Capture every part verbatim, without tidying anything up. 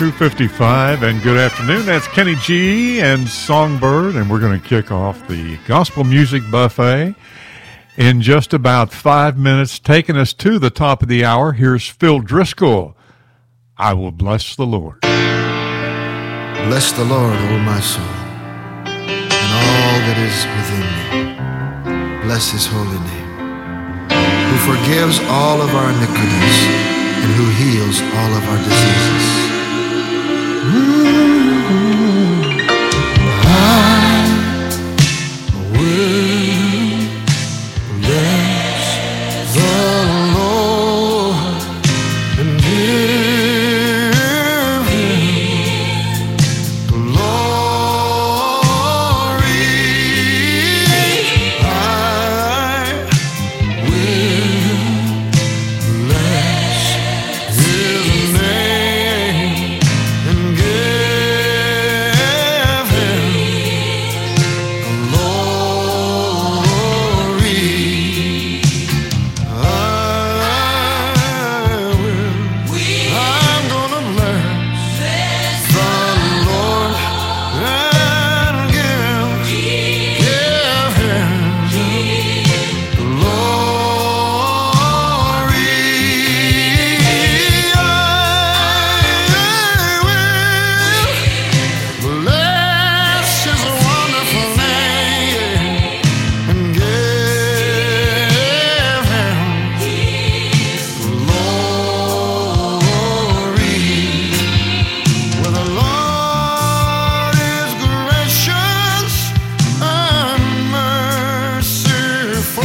two fifty-five, and good afternoon. That's Kenny G and Songbird, and we're going to kick off the Gospel Music Buffet in just about five minutes. Taking us to the top of the hour, here's Phil Driscoll. I will bless the Lord. Bless the Lord, O my soul, and all that is within me. Bless his holy name, who forgives all of our iniquities and who heals all of our diseases. Mm-hmm. I will bless the Lord and give him glory. I will bless his name and give him glory. I will, I'm gonna bless the Lord and give, give him glory. I will bless his wonderful name and give him glory. For the Lord is gracious and merciful,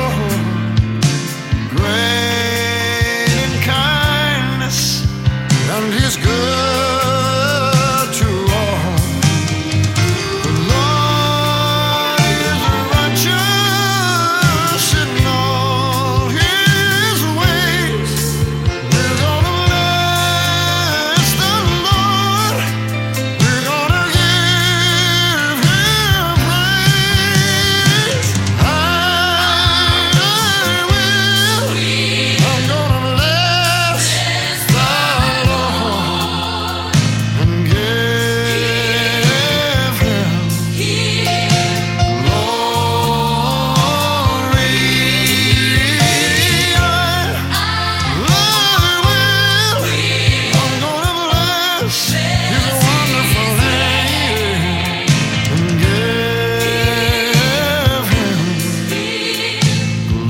great in kindness, and he's good to all. The Lord is righteous in all his ways. We're gonna bless the Lord. We're gonna give him praise. I will. I'm gonna bless the Lord and give him glory. I will. I'm gonna bless his wonderful name and give him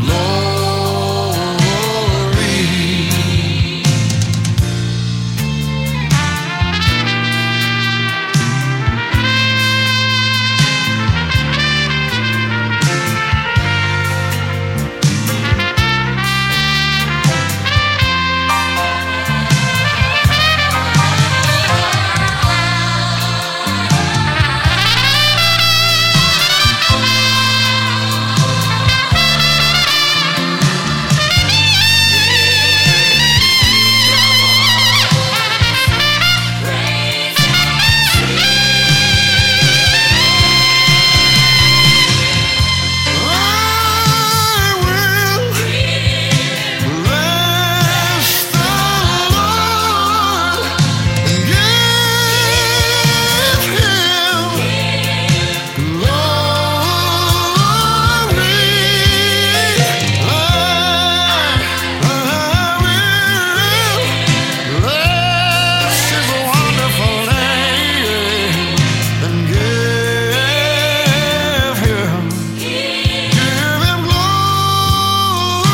I will bless the Lord and give him glory. I will bless his wonderful name and give him, give him glory.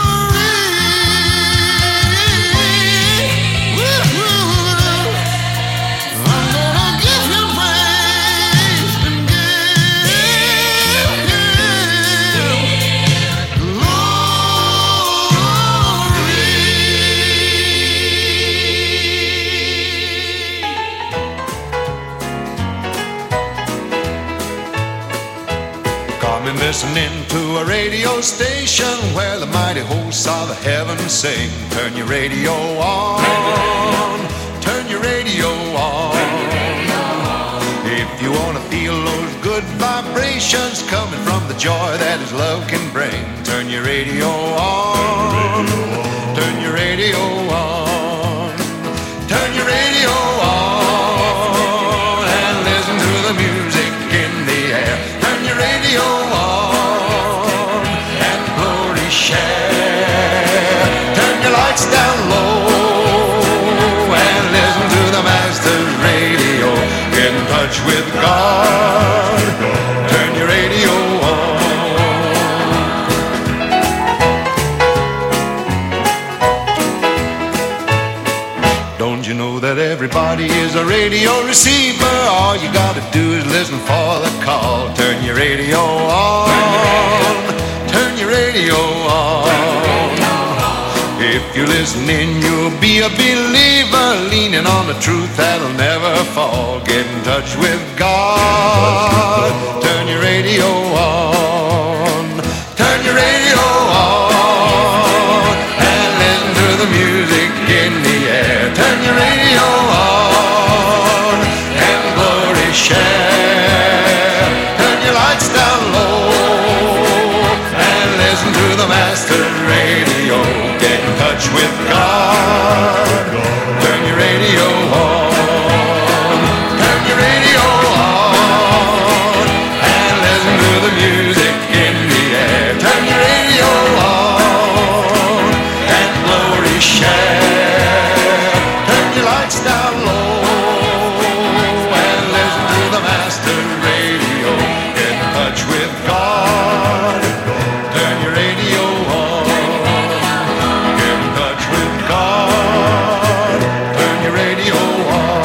Woo-hoo. I'm gonna give him praise and give him glory. Caught me listening to a radio station where the mighty hosts of the heavens sing. Turn your radio on, turn your radio on. If you want to feel those good vibrations coming from the joy that his love can bring, turn your radio on, turn your radio on, turn your radio on. a radio receiver. All you gotta do is listen for the call. Turn your radio on. Turn your radio on. If you're listening, you'll be a believer, leaning on the truth that'll never fall. Get in touch with God. Turn your radio on. Turn your radio on and listen to the music in the air. Turn your radio on and glory share. Turn your lights down low and listen to the master radio. Get in touch with God. Turn your radio on. Turn your radio on and listen to the music in the air. Turn your radio on and glory share. Turn your lights down low and listen to the master radio. Get in touch with God. Turn your radio on. Get in touch with God. Turn your radio on.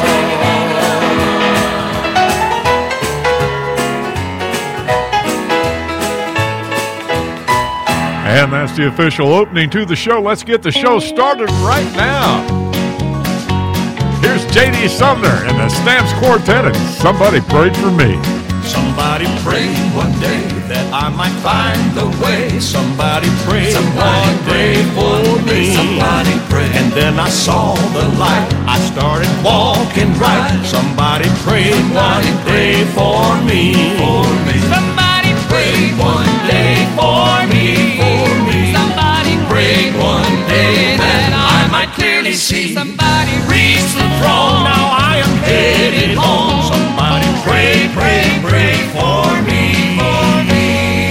And that's the official opening to the show. Let's get the show started right now. Here's J D Sumner and the Stamps Quartet and Somebody Prayed for Me. Somebody prayed one day that I might find the way. Somebody prayed one day for me. Somebody prayed, and then I saw the light. I started walking right. Somebody prayed one day for me. For me. Somebody prayed one day for me. For me. Somebody prayed one day that I might clearly see. Somebody reached the throne. Now I am headed home. Somebody pray, pray, pray for me. For me.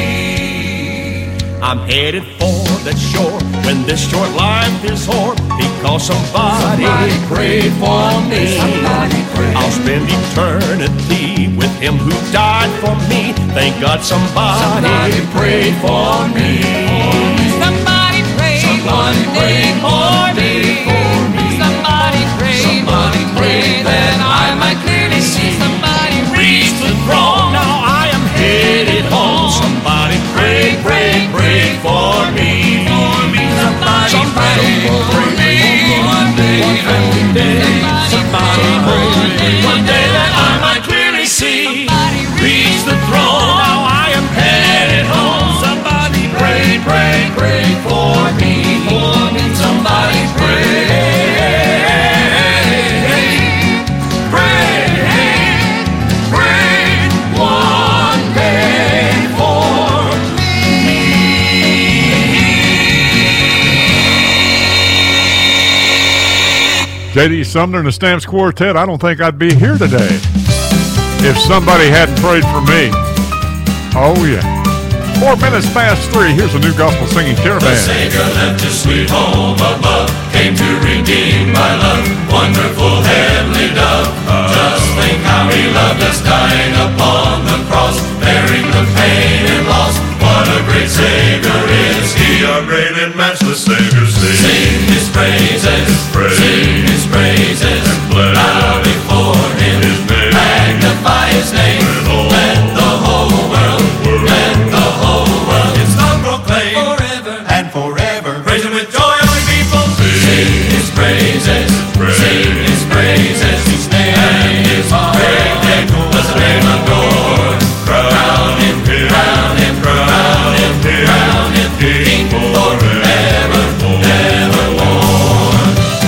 I'm headed for that shore when this short life is o'er, because somebody, somebody prayed for me. Somebody prayed. I'll spend eternity with him who died for me. Thank God somebody, somebody prayed for me. Somebody prayed. Somebody prayed for me. Somebody prayed. Somebody prayed that I might clearly see. Somebody reached the throne. Now I am headed home. Somebody pray, pray, pray for me. For me. Somebody, somebody pray for me. One day, one day. Somebody pray one day that I might clearly see. Reach the throne. Now I am headed home. Somebody pray, pray, pray for me. For me. Somebody pray. J D Sumner and the Stamps Quartet, I don't think I'd be here today if somebody hadn't prayed for me. Oh, yeah. Four minutes past three, here's a new gospel singing caravan. The Savior left his sweet home above, came to redeem my love, wonderful heavenly dove. Just think how he loved us, dying upon the cross, bearing the pain and loss. What a great Savior is he, our great and matchless Savior. Sing, sing his praises, praise. Sing his praises, bow before him, magnify his name. Let the whole world, world, let the whole world, his song proclaim forever and forever. Praise him with joy, all you people. Sing, sing his praises, praise. Sing his praises, his name and his great name. Bless the name of the Lord. Crown him, crown him, crown him, crown him, King forever, evermore.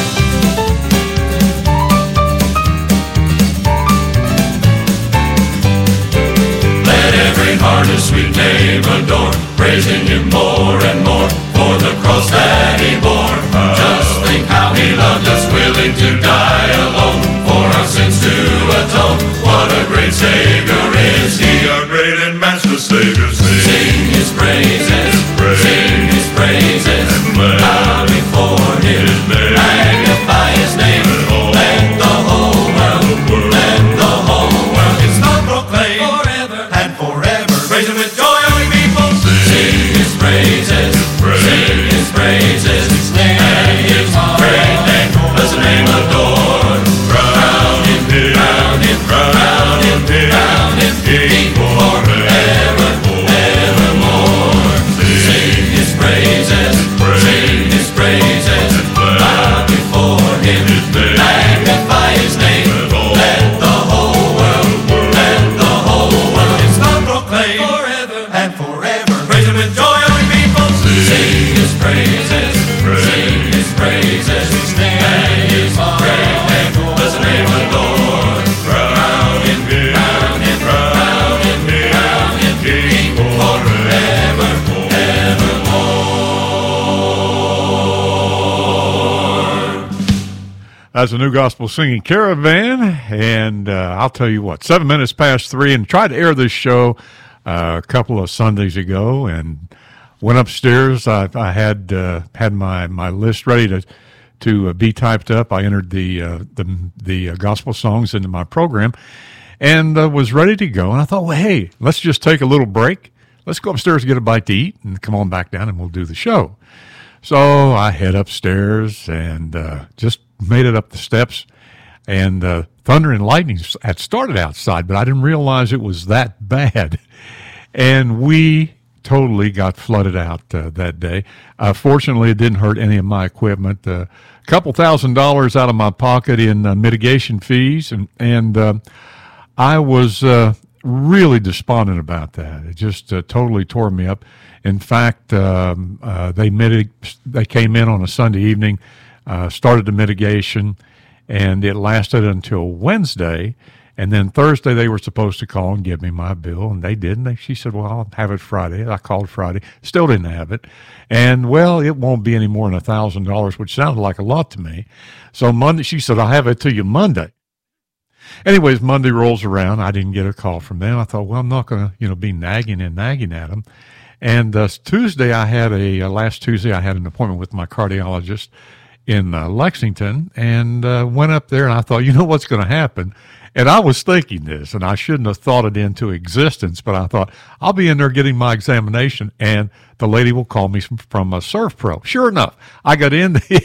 Let every heart his sweet name adore, praising him more and more for the cross that he bore. Just think how he loved us, willing to die alone for our sins to atone. What a great Savior is he, our great and matchless Savior. Sing, sing his praises, praise. Sing his praises, bow before him, magnify his name. Let the whole world, let the whole world his song proclaim forever and forever. Praise him with joy, all you people. Sing his praises, praise. Sing his praises, his name and his great name. Bless the name of the Lord. Crown him That's a New Gospel Singing Caravan, and uh, I'll tell you what, seven minutes past three, and tried to air this show uh, a couple of Sundays ago, and went upstairs. I, I had uh, had my, my list ready to to uh, be typed up. I entered the uh, the the uh, gospel songs into my program, and uh, was ready to go. And I thought, well, hey, let's just take a little break. Let's go upstairs and get a bite to eat, and come on back down, and we'll do the show. So I head upstairs and uh, just made it up the steps, and uh, thunder and lightning had started outside, but I didn't realize it was that bad. And we totally got flooded out uh, that day. Uh, fortunately, it didn't hurt any of my equipment. A uh, couple thousand dollars out of my pocket in uh, mitigation fees, and, and uh, I was uh, really despondent about that. It just uh, totally tore me up. In fact, um, uh, they mitig- they came in on a Sunday evening, uh, started the mitigation, and it lasted until Wednesday. And then Thursday they were supposed to call and give me my bill, and they didn't. They, she said, well, I'll have it Friday. I called Friday, still didn't have it. And, well, it won't be any more than one thousand dollars, which sounded like a lot to me. So Monday, she said, I'll have it to you Monday. Anyways, Monday rolls around. I didn't get a call from them. I thought, well, I'm not going to, you know, be nagging and nagging at them. And uh, Tuesday, I had a, uh, last Tuesday, I had an appointment with my cardiologist in uh, Lexington, and uh, went up there, and I thought, you know what's going to happen? And I was thinking this, and I shouldn't have thought it into existence, but I thought, I'll be in there getting my examination, and the lady will call me from, from a ServPro. Sure enough, I got in the,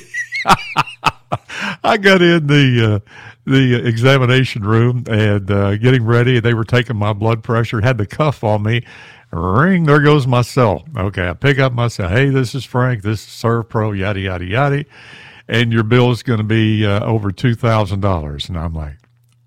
I got in the, uh, the examination room, and uh, getting ready, and they were taking my blood pressure, had the cuff on me. Ring, there goes my cell. Okay, I pick up my cell. Hey, this is Frank. This is ServPro, yada, yada, yada. And your bill is going to be uh, over two thousand dollars. And I'm like,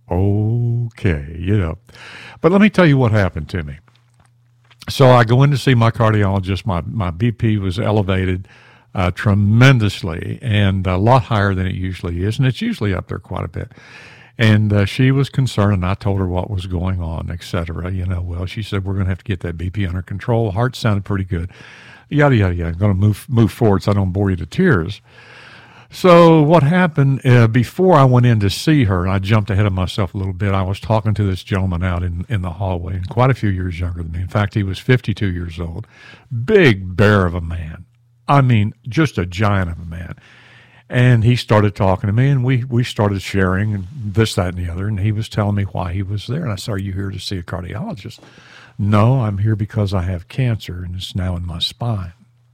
okay, you know. But let me tell you what happened to me. So I go in to see my cardiologist. My, my B P was elevated uh, tremendously, and a lot higher than it usually is. And it's usually up there quite a bit. And uh, she was concerned, and I told her what was going on, et cetera. You know, well, she said, we're going to have to get that B P under control. Heart sounded pretty good. Yada, yada, yada. I'm going to move move forward so I don't bore you to tears. So what happened, uh, before I went in to see her, and I jumped ahead of myself a little bit, I was talking to this gentleman out in, in the hallway, and quite a few years younger than me. In fact, he was fifty-two years old. Big bear of a man. I mean, just a giant of a man. And he started talking to me, and we, we started sharing and this, that, and the other. And he was telling me why he was there. And I said, are you here to see a cardiologist? No, I'm here because I have cancer, and it's now in my spine.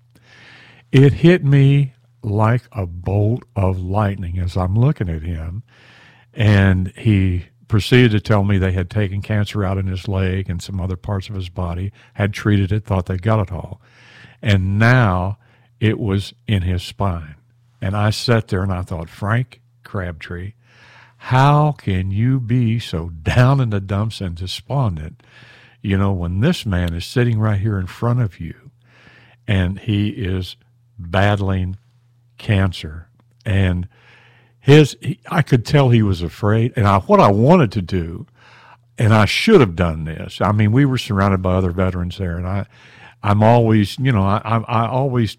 It hit me like a bolt of lightning as I'm looking at him. And he proceeded to tell me they had taken cancer out in his leg and some other parts of his body, had treated it, thought they got it all. And now it was in his spine. And I sat there and I thought, Frank Crabtree, how can you be so down in the dumps and despondent, you know, when this man is sitting right here in front of you and he is battling cancer? And his, he, I could tell he was afraid. And I, what I wanted to do, and I should have done this. I mean, we were surrounded by other veterans there, and I, I'm always, you know, I, I, I always.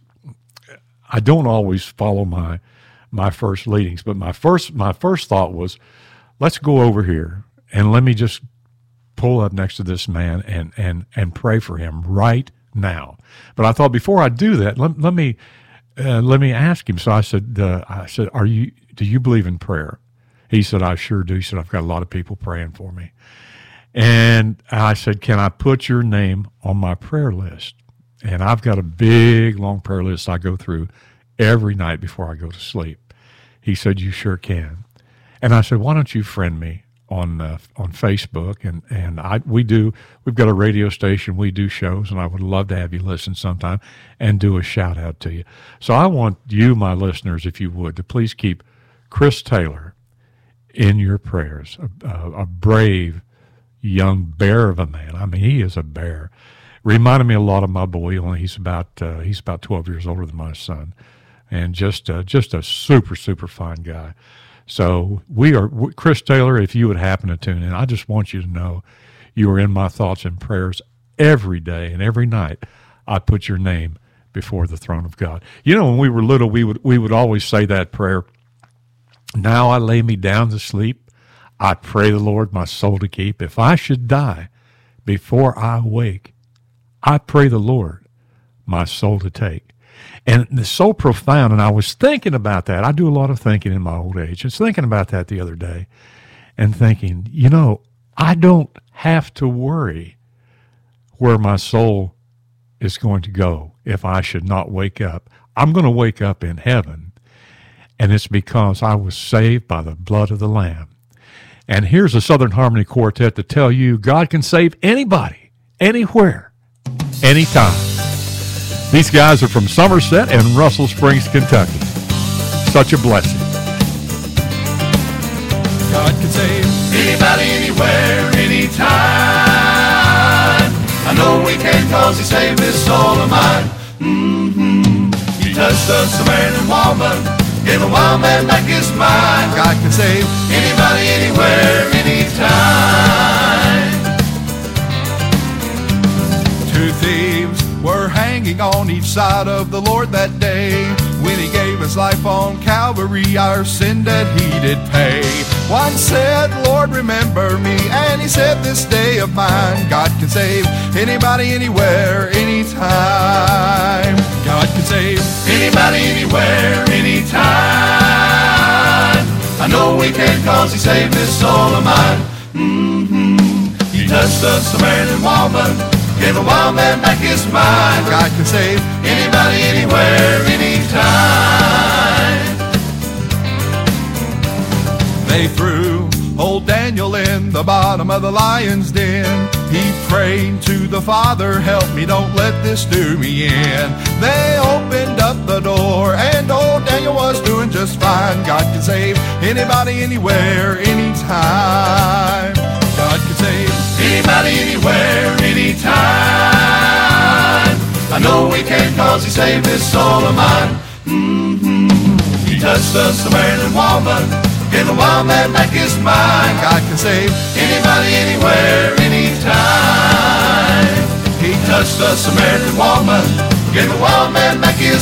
I don't always follow my my first leadings, but my first my first thought was, let's go over here and let me just pull up next to this man and and and pray for him right now. But I thought before I do that, let, let me uh, let me ask him. So I said, uh, I said, are you do you believe in prayer? He said, I sure do. He said, I've got a lot of people praying for me. And I said, can I put your name on my prayer list? And I've got a big, long prayer list I go through every night before I go to sleep. He said, you sure can. And I said, why don't you friend me on uh, on Facebook? And, and I we do, we've got a radio station, we do shows, and I would love to have you listen sometime and do a shout out to you. So I want you, my listeners, if you would, to please keep Chris Taylor in your prayers, a, a, a brave young bear of a man. I mean, he is a bear. Reminded me a lot of my boy. Only he's about uh, he's about twelve years older than my son, and just uh, just a super super fine guy. So we are Chris Taylor. If you would happen to tune in, I just want you to know you are in my thoughts and prayers every day and every night. I put your name before the throne of God. You know, when we were little, we would we would always say that prayer. Now I lay me down to sleep. I pray the Lord my soul to keep. If I should die before I wake, I pray the Lord my soul to take. And it's so profound, and I was thinking about that. I do a lot of thinking in my old age. I was thinking about that the other day and thinking, you know, I don't have to worry where my soul is going to go if I should not wake up. I'm going to wake up in heaven, and it's because I was saved by the blood of the Lamb. And here's a Southern Harmony Quartet to tell you God can save anybody, anywhere, anytime. These guys are from Somerset and Russell Springs, Kentucky. Such a blessing. God can save anybody, anywhere, anytime. I know we can, cause he saved this soul of mine. Mm-hmm. He touched the Samaritan woman, gave a wild man back his mind. God can save anybody, anywhere, anytime. Two thieves were hanging on each side of the Lord that day. When he gave his life on Calvary, our sin debt he did pay. One said, Lord, remember me, and he said, this day of mine. God can save anybody, anywhere, anytime. God can save anybody, anywhere, anytime. I know we can, cause he saved this soul of mine. Mm-hmm. He touched the Samaritan woman, gave a wild man back his mind. God can save anybody, anywhere, anytime. They threw old Daniel in the bottom of the lion's den. He prayed to the Father, help me, don't let this do me in. They opened up the door, and old Daniel was doing just fine. God can save anybody, anywhere, anytime. God can save anybody, anywhere, anytime. I know we can, cause he saved this soul of mine. Mm-hmm. He touched the Samaritan woman, gave a wild man back his mind. God can save anybody, anywhere, anytime. He touched the Samaritan woman, gave a wild man back his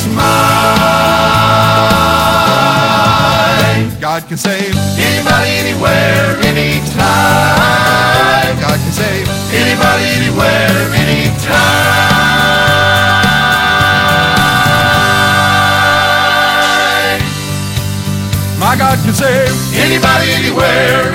mind. God can save anybody, anywhere, anytime. God can save anybody, anywhere, anytime. My God can save anybody, anywhere,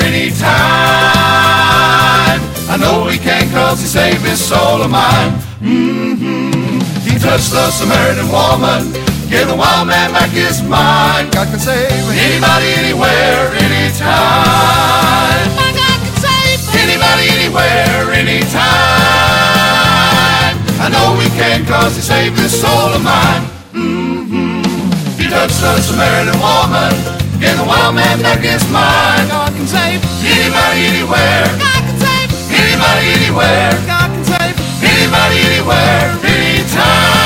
anytime. I know he can, cause he saved this soul of mine. Mm-hmm. He touched the Samaritan woman, gave the wild man back his mind. God can save anybody, anywhere, anytime. My God can save anybody, anywhere, anytime. I know we can, cause he saved this soul of mine. Mm-hmm. He touched the Samaritan woman, gave the wild man back his mind. God can save anybody, anywhere. God can save anybody, anywhere. God can save anybody, anywhere, anytime.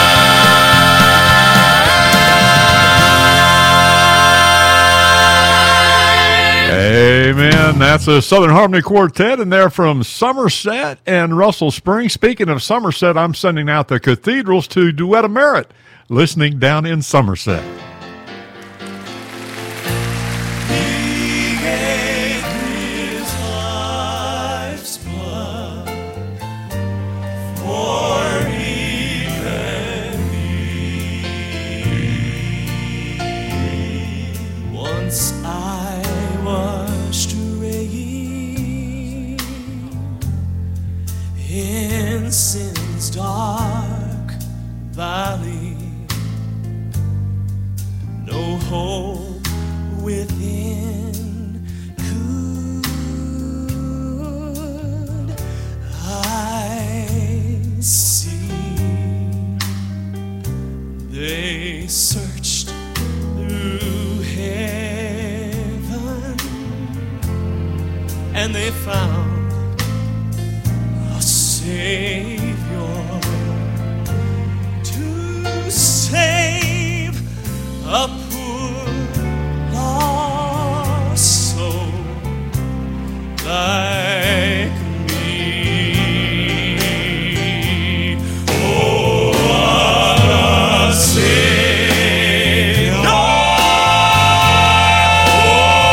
Amen. That's a Southern Harmony Quartet, and they're from Somerset and Russell Springs. Speaking of Somerset, I'm sending out the Cathedrals to Duet of Merit, listening down in Somerset. Sin's dark valley, no hope within could I see. They searched through heaven and they found Savior to save a poor lost soul like me. Oh, what a Savior! Oh,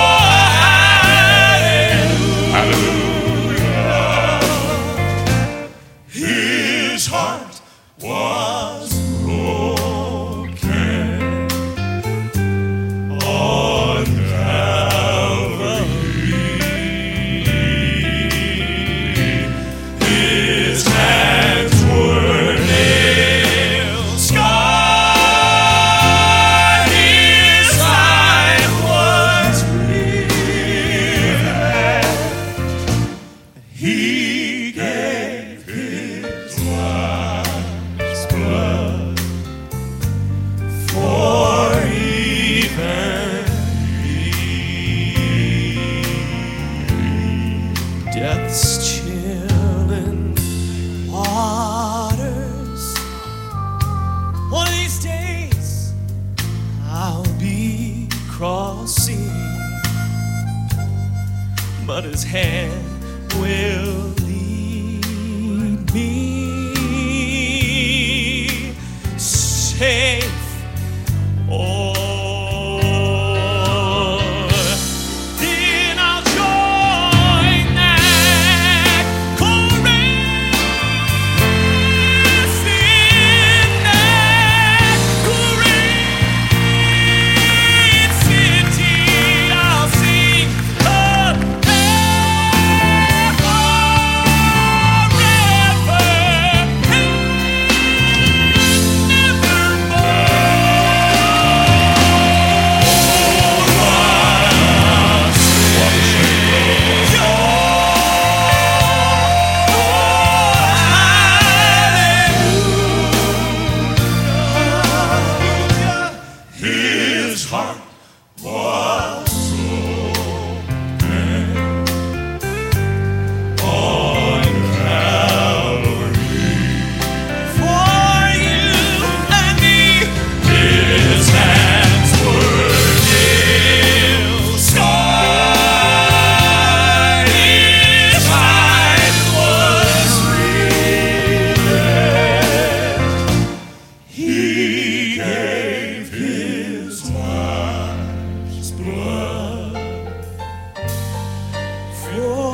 but his hand will lead me safe. Oh, then I'll join that chorus in that great city. I'll sing his heart was on Calvary for you and me. His hands were nail scarred. His side was riven. He gave his life's blood for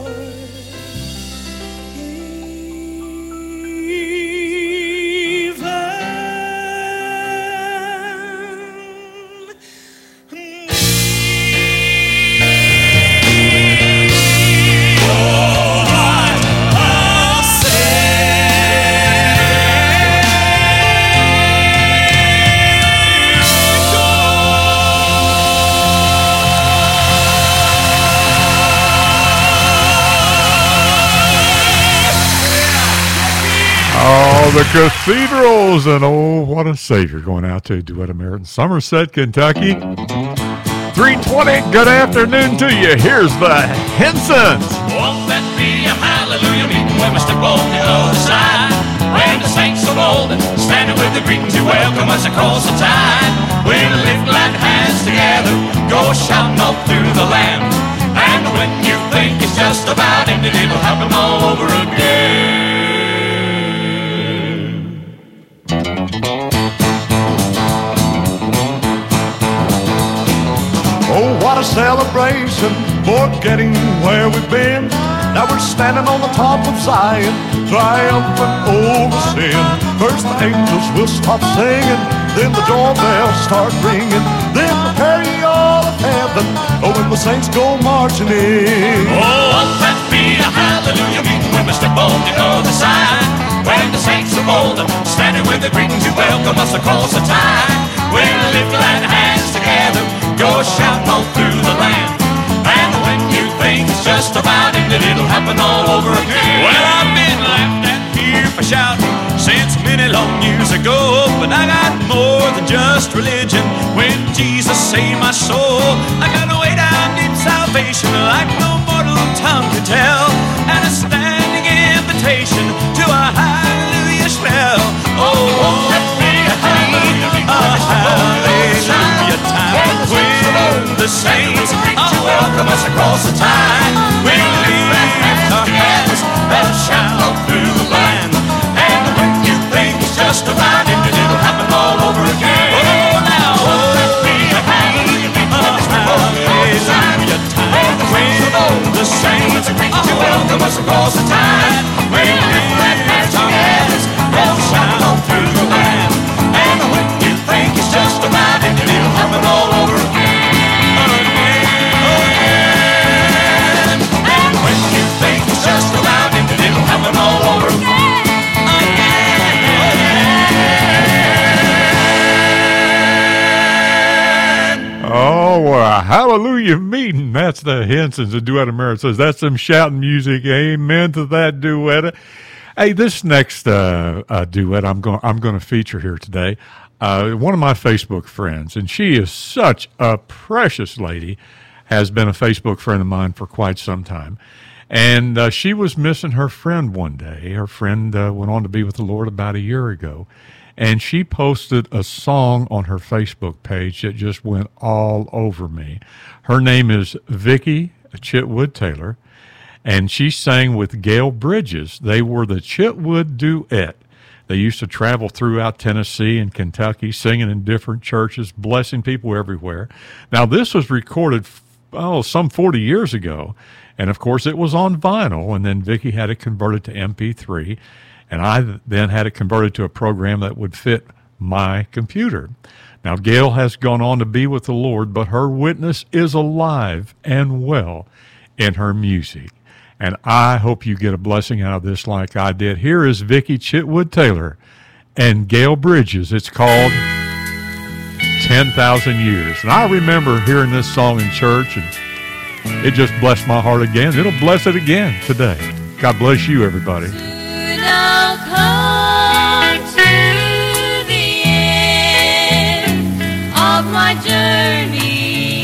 Oh, the Cathedrals, and oh, what a Savior, going out to Duet American, Somerset, Kentucky. three twenty, good afternoon to you. Here's the Hensons. Won't that be a hallelujah meeting when we step on the other side? When the saints of old standing with the greeting to welcome us across the tide. We'll lift glad hands together, go shouting all through the land. And when you think it's just about ended, it'll happen all over again. Oh, what a celebration for getting where we've been. Now we're standing on the top of Zion, triumphant over sin. First the angels will stop singing, then the doorbells start ringing. Then prepare ye all of heaven, oh, when the saints go marching in. Oh, won't that be a hallelujah meeting when we step on the other side? When the saints of old standing with the greeting to welcome us across the tide. We'll lift glad hands together, go shouting all through the land. And when you think it's just about ended, it'll happen all over again. Well, I've been laughed at here for shouting since many long years ago, but I got more than just religion when Jesus saved my soul. I got a way down deep salvation like no mortal tongue can tell, and a standing invitation to a hallelujah spell. Oh, won't that be a hallelujah, a hallelujah time when the saints are welcome us across the tide. We'll lift our hands and shout through the land. And when you think it's just about ended, it'll happen all over again. Oh, now, won't that be a hallelujah time when the saints are welcome us across the tide. We'll lift our hands and shout through the land. And when you think it's just about ended, it'll happen all over again. Just about it, it'll happen all over again. Oh, well, a hallelujah meeting. That's the Hensons of Duet America. Says that's some shouting music. Amen to that duet. Hey, this next uh, uh, duet I'm going I'm going to feature here today. Uh, one of my Facebook friends, and she is such a precious lady, has been a Facebook friend of mine for quite some time. And uh, she was missing her friend one day. Her friend uh, went on to be with the Lord about a year ago. And she posted a song on her Facebook page that just went all over me. Her name is Vicki Chitwood Taylor, and she sang with Gail Bridges. They were the Chitwood Duet. They used to travel throughout Tennessee and Kentucky, singing in different churches, blessing people everywhere. Now, this was recorded, oh, some forty years ago, and of course it was on vinyl, and then Vicki had it converted to M P three, and I then had it converted to a program that would fit my computer. Now, Gail has gone on to be with the Lord, but her witness is alive and well in her music. And I hope you get a blessing out of this like I did. Here is Vicki Chitwood Taylor and Gail Bridges. It's called ten thousand Years. And I remember hearing this song in church, and it just blessed my heart again. It'll bless it again today. God bless you, everybody. Now come to the end of my journey.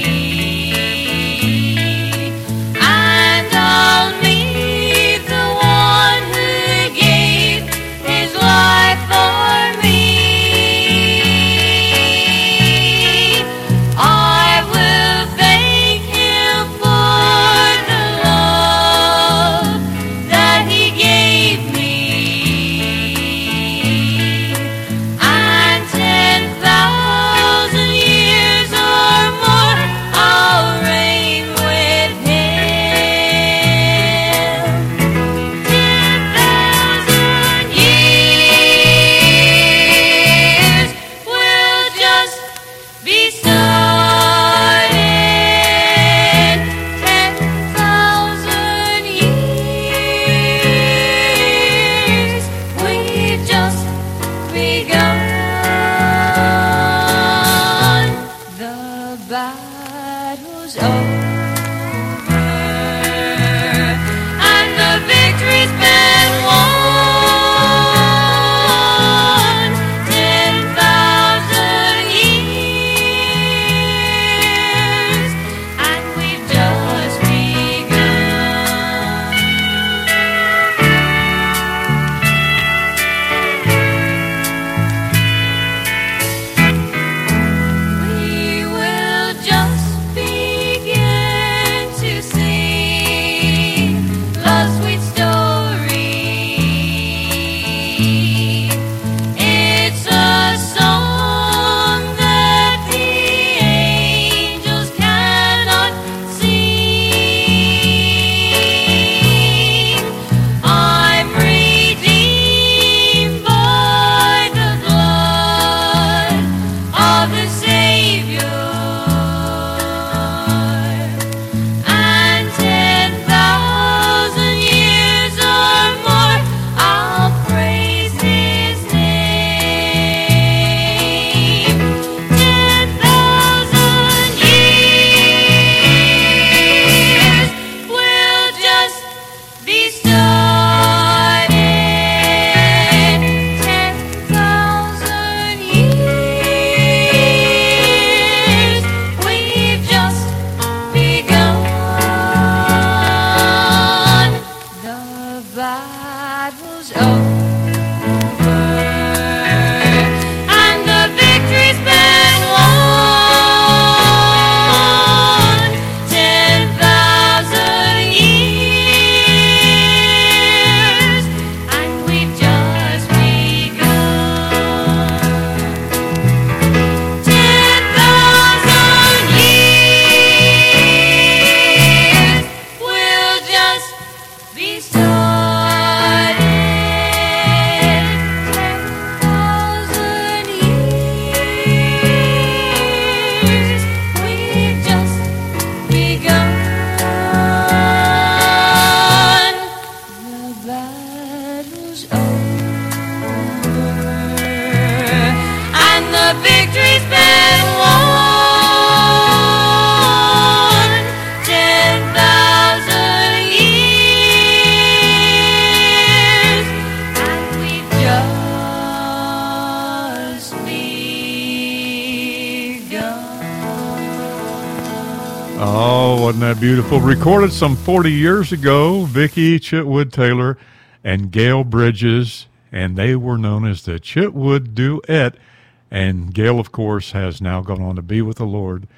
Wasn't that beautiful? Recorded some forty years ago, Vicki Chitwood Taylor and Gail Bridges, and they were known as the Chitwood Duet. And Gail, of course, has now gone on to be with the Lord.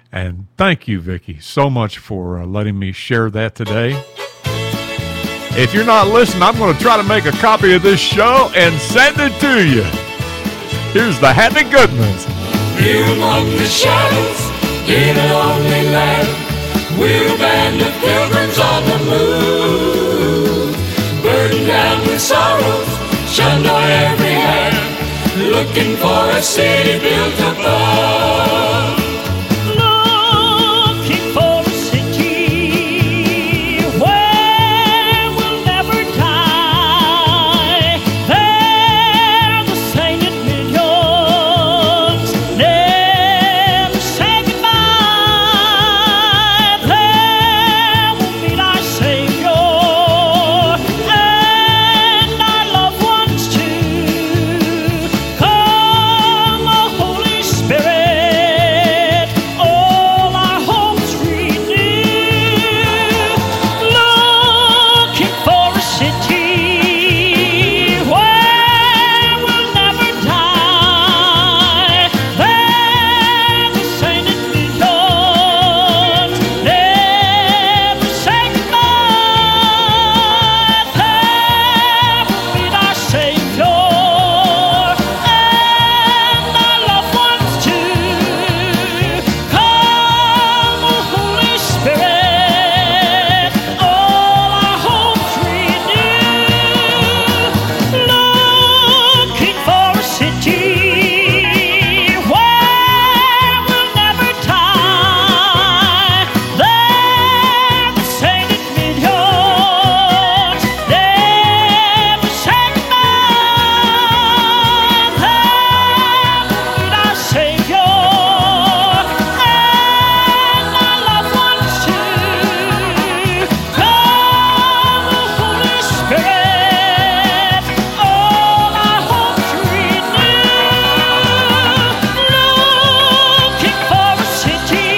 And thank you, Vicki, so much for uh, letting me share that today. If you're not listening, I'm going to try to make a copy of this show and send it to you. Here's the Happy Goodmans. Here among the shadows, in a lonely land, we're a band of pilgrims on the move, burdened down with sorrows, shunned on every hand, looking for a city built above. Looking for a city where we'll never die. There the sainted millions never say goodbye. There we'll meet our Savior and our loved ones too. Come, O Holy Spirit, all our hopes renew. Looking for a city where we'll never die. There the sainted millions never say goodbye. There we'll meet our Savior and our loved ones too. Come, O Holy Spirit, all our hopes renew. Looking for a city where we'll never die. There the sainted millions never say goodbye. There we'll meet our Savior and our loved ones too. Come, O Holy Spirit, all our hopes renew. Looking for a city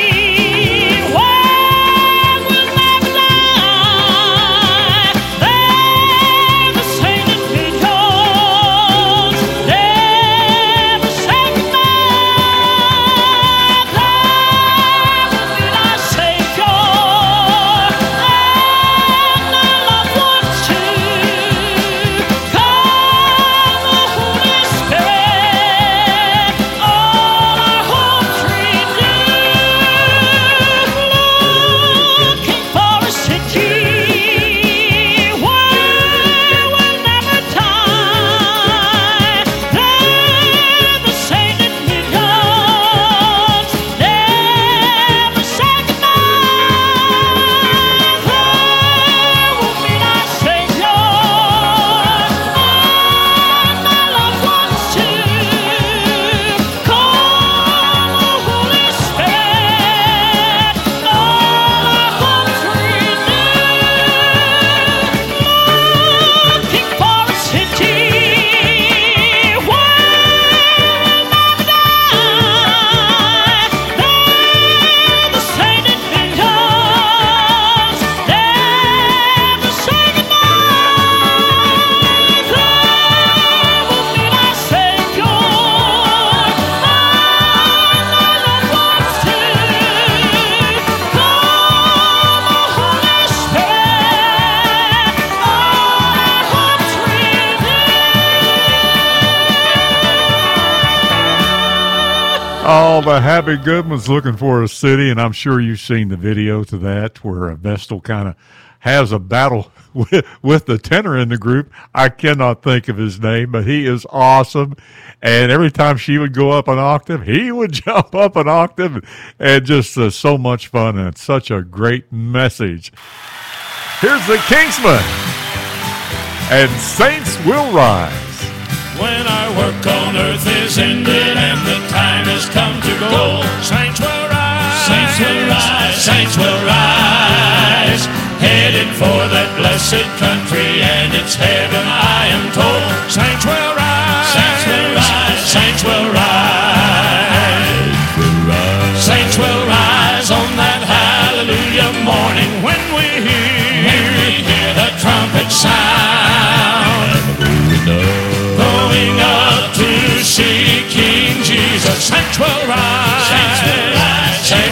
where we'll never die. There the sainted millions never say goodbye. There we'll meet our Savior and our loved ones too. Come, O Holy Spirit, all our hopes renew. Looking for a city where we'll never die. There the sainted millions never say goodbye. There we'll meet our Savior and our loved ones too. Come, O Holy Spirit, all our hopes renew. Looking for a city where we'll never die. There the sainted millions never say goodbye. There we'll meet our Savior and our loved ones too. Come, O Holy Spirit, all our hopes renew. All the Happy Goodmans looking for a city, and I'm sure you've seen the video to that where Vestal kind of has a battle with, with the tenor in the group. I cannot think of his name, but he is awesome. And every time she would go up an octave, he would jump up an octave, and just uh, so much fun, and it's such a great message. Here's the Kingsmen, and Saints Will Rise. When our work on earth is ended and the time has come to go, saints will rise, saints will rise, saints will rise, headed for that blessed country and its heaven, I am told. Saints will rise, saints will rise, saints will rise, saints will rise on that hallelujah morning when we hear, when we hear the trumpet sound. Going up to see King Jesus. Saints will rise, saints will rise,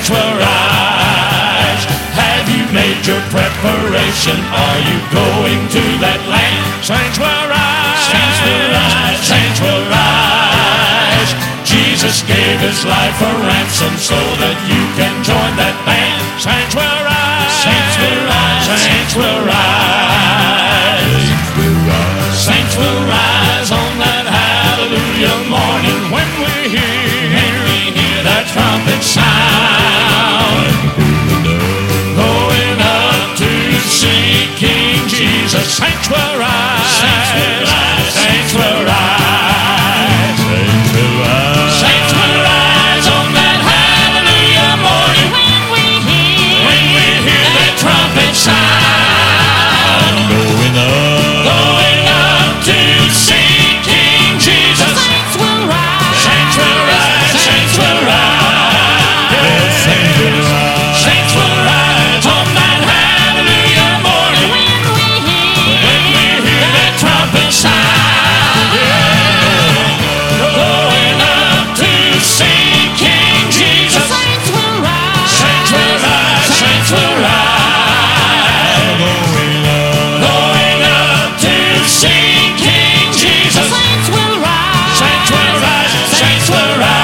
preparation? Are you going to that land? Saints will rise, saints will rise, saints will rise. Jesus gave his life a ransom so that you can join that band. Saints will rise, saints will rise, saints will rise. Saints will rise on that hallelujah morning when we hear, when we hear that trumpet sound. Going up to see King Jesus. Saints will rise, saints will rise, saints will rise, saints will rise. Saints will rise on that hallelujah morning when we hear, when we hear that trumpet sound. Going up, going up to see King Jesus. Saints will rise, saints will rise, saints will rise. Yes, saints will rise, saints will rise on that hallelujah morning when we hear, when we hear that trumpet sound. Going up to see King Jesus. Saints will rise, saints will rise, saints will rise. Going up to see King Jesus. Saints will rise, saints will rise, saints will rise.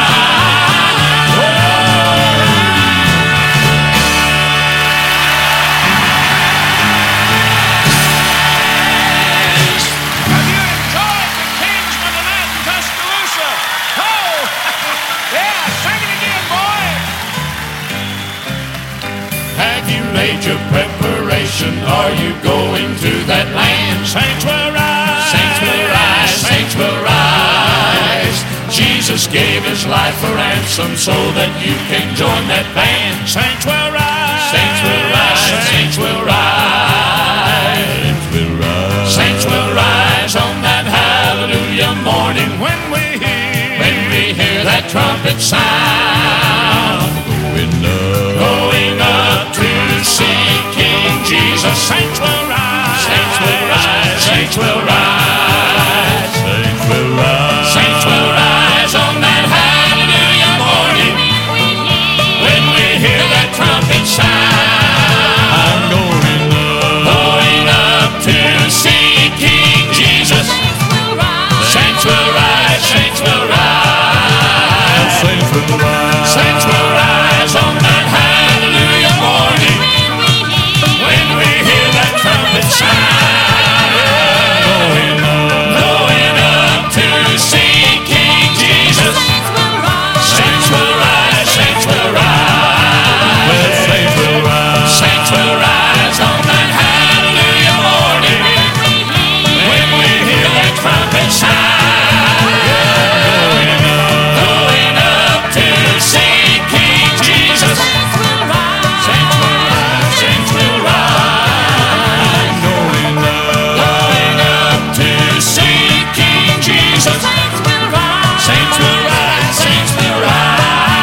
Have you enjoyed the Kingsmen tonight in Tuscaloosa? Oh, yeah, sing it again, boy. Have you made your preparation? Are you going to that land? Saints will rise, saints will rise, saints will rise. Jesus gave his life a ransom so that you can join that band. Saints will rise, saints will rise, saints will rise. Saints will rise on that hallelujah morning when we hear, when we hear that trumpet sound. Going up, going up to see King Jesus. Saints will rise, saints will rise, saints will rise, saints will rise, saints will rise on that hallelujah morning when we hear that trumpet sound. I'm going up, going up to see King Jesus. Saints will rise, saints will rise, saints will rise, saints will rise on that hallelujah morning when we hear that trumpet sound. Going up, going up to see King Jesus. Saints will rise, saints will rise, saints will rise, saints will rise on that hallelujah morning when we hear that trumpet sound. Going up to see King Jesus. Saints will rise, saints will rise. Going up, going up to see King Jesus. Saints will rise, saints will rise, saints will rise.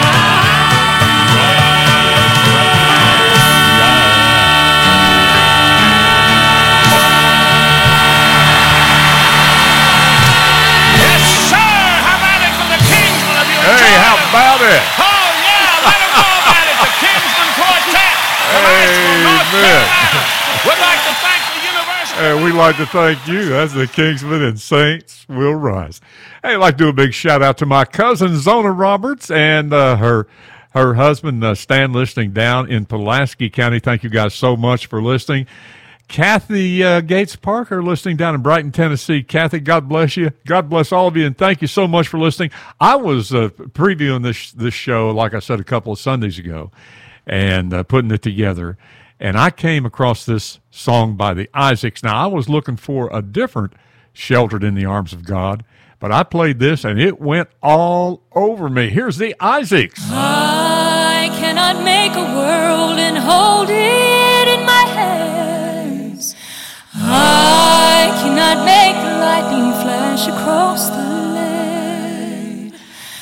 Yes, sir. How about it for the Kingsmen of your Hey, how about it? Oh, yeah, let them know about it. The Kingsman Quartet from Asheville, North Amen. Carolina. We'd like to thank the University. And we'd like to thank you. That's the Kingsmen and Saints Will Rise. Hey, I'd like to do a big shout out to my cousin Zona Roberts and uh, her her husband uh, Stan, listening down in Pulaski County. Thank you guys so much for listening. Kathy uh, Gates Parker, listening down in Brighton, Tennessee. Kathy, God bless you. God bless all of you, and thank you so much for listening. I was uh, previewing this this show, like I said, a couple of Sundays ago, and uh, putting it together, and I came across this song by the Isaacs. Now, I was looking for a different Sheltered in the Arms of God, but I played this, and it went all over me. Here's the Isaacs. I cannot make a world and hold it in my hands. I cannot make the lightning flash across the land.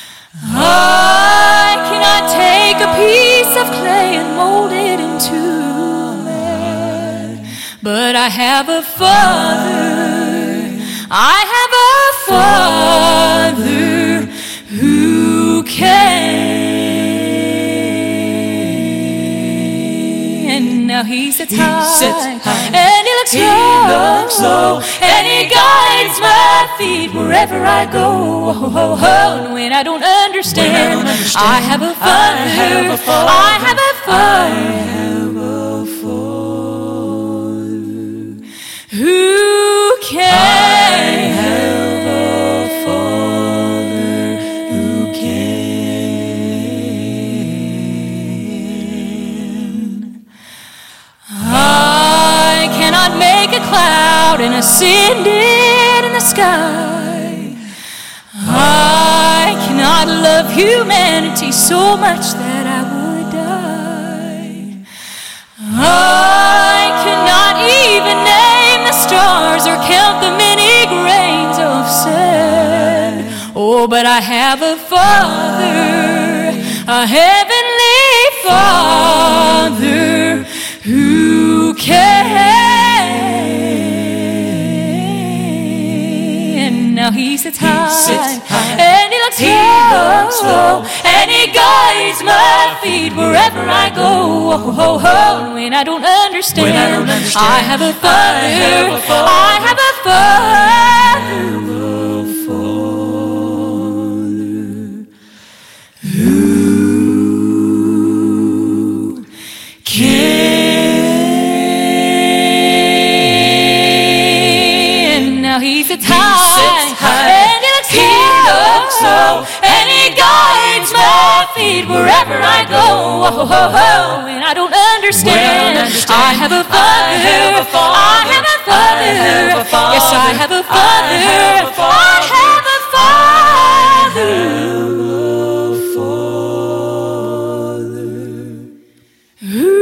I cannot take a piece of clay and mold it into man. But I have a Father. I have a Father who can. now he sits high, sits high, and he looks, he low, looks low, and he guides my feet wherever I go. Oh, oh, oh. And when I don't understand, I, don't understand I have a father, I have a father, I have a father, I have a father who can. I have a father who can. I cannot make a cloud and ascend it in the sky. I cannot love humanity so much that I would die. I cannot even name the stars or count the many grains of sand. Oh, but I have a Father, a heavenly Father, who can. Now he sits high, he sits high, and he looks, he low, looks low, and he guides my feet wherever I go. Oh, oh, oh. And when I don't understand, when I don't understand, I have a Father, I have a Father, I have a Father, who can. Now he sits he high, sits high, and he looks, he low, looks low, and he guides my feet wherever I go. Oh, oh, oh. When I don't understand, I, don't understand I have a Father, I have a Father, I have a Father, I have a Father, yes, I have a Father, I have a Father, I have a Father, who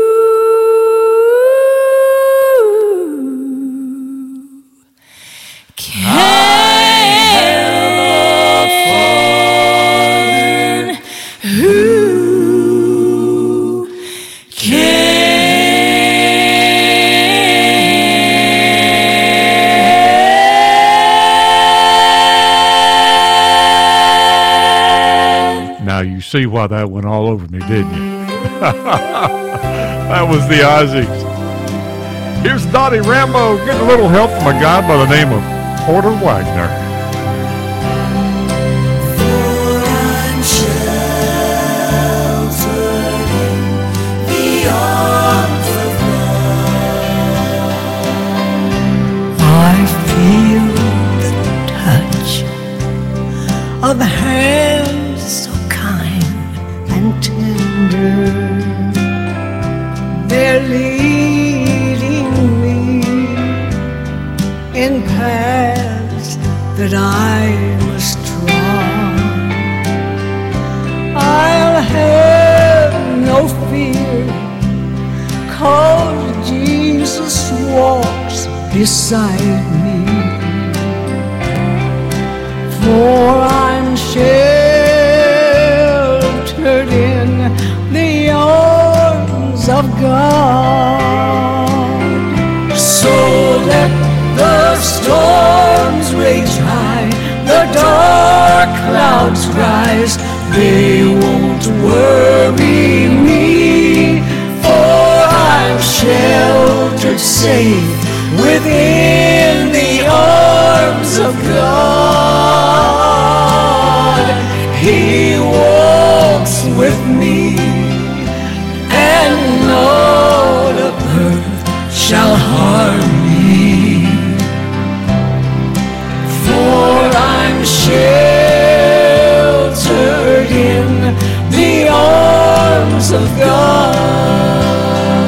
see why that went all over me, didn't you? That was the Isaacs. Here's Dottie Rambo getting a little help from a guy by the name of Porter Wagner. For I'm sheltered in the arms of love. I feel the touch of hands so kind and tender. They're leading me in paths that I must trod. I'll have no fear, 'cause Jesus walks beside me. For I'm sheltered in the arms of God. So let the storms rage high, the dark clouds rise, they won't worry me, for I'm sheltered safe within the arms of God. He walks with me, and not a earth shall harm me, for I'm sheltered in the arms of God.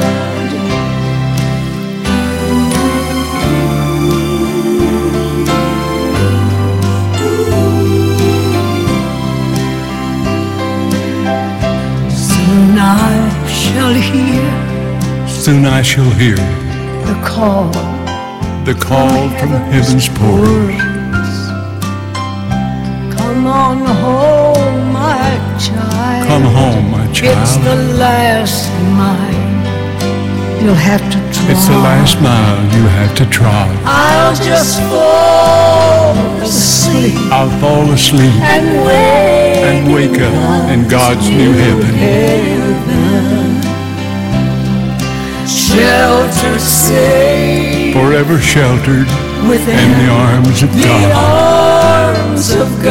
Soon I shall hear, Soon I shall hear the call, the call from heaven's porch. Come on home, my child. Come home, my It's child. the last mile you'll have to try. It's the last mile you have to trod. I'll just fall asleep I'll fall asleep and wake, and wake up in God's new heaven. heaven. shelter safe, forever sheltered within in the arms of the God. arms of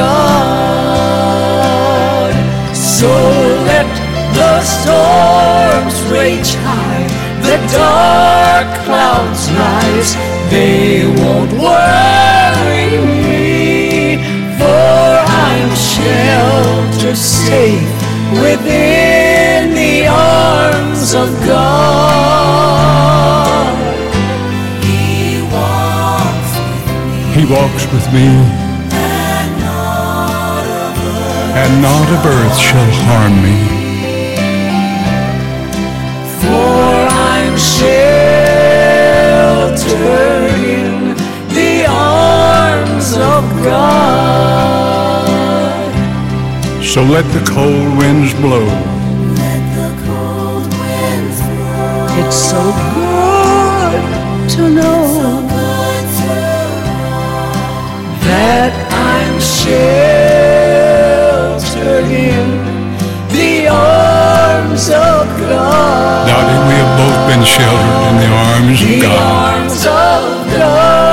God. So let the storms rage high, the dark clouds rise, they won't worry me, for I'm shelter safe within the arms of God. He walks with me, He walks with me, and not of earth, and not of earth shall harm me. for I'm sheltered in the arms of God. So let the cold winds blow. Let the cold winds blow. It's so good to know that I'm sheltered in the arms of God. Dottie, we have both been sheltered in the arms of The God. arms of God.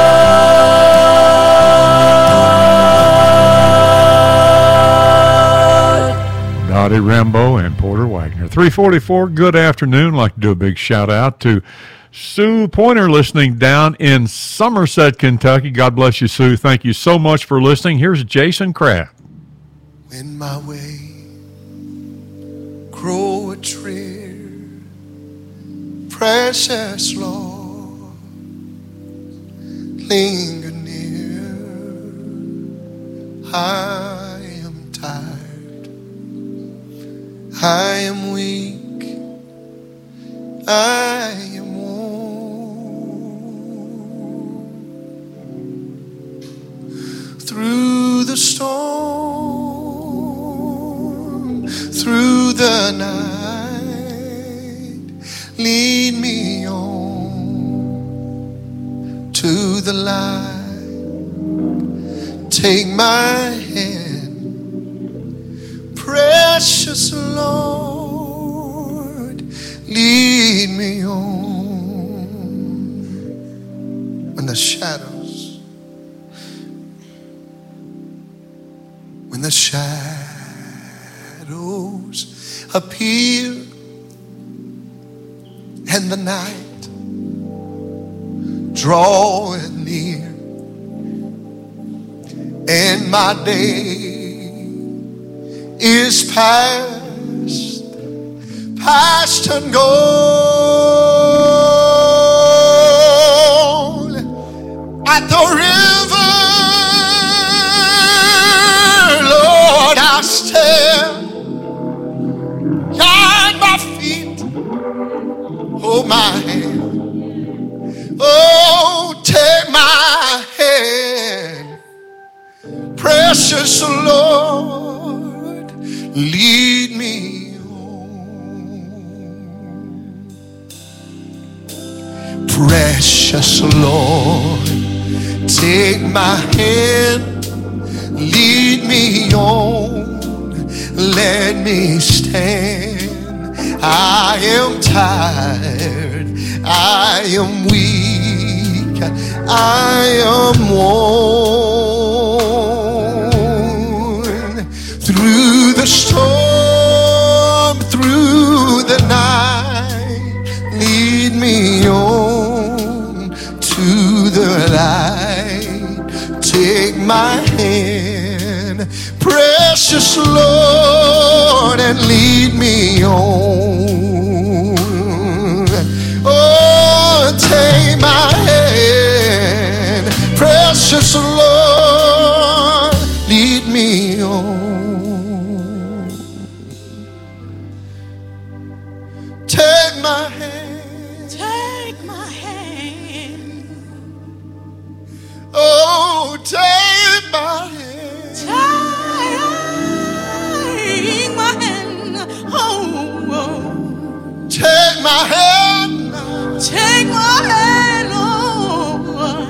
Dottie Rambo and Porter Wagner. three forty-four, good afternoon. I'd like to do a big shout out to Sue Pointer listening down in Somerset, Kentucky. God bless you, Sue. Thank you so much for listening. Here's Jason Kraft. When my way grow a drear, precious Lord, linger near. I am tired, I am weak, I am worn. Through the storm, through the night, lead me on to the light. Take my hand, precious Lord, lead me on. When the shadows, when the shadows appear and the night draweth near, and my day is past, past and gone. At the river, Lord, I stand, guide my feet, hold my hand. Oh, take my hand, precious Lord, lead me home. Precious Lord, take my hand, lead me on, let me stand. I am tired, I am weak, I am worn. Through the storm, through the night, lead me on to the light. Take my hand, precious Lord, and lead me on. Oh, take my hand, precious Lord, lead me on. Take my hand, Take my hand, oh, take my hand, take my hand, oh, oh. take my hand, Take my hand, oh,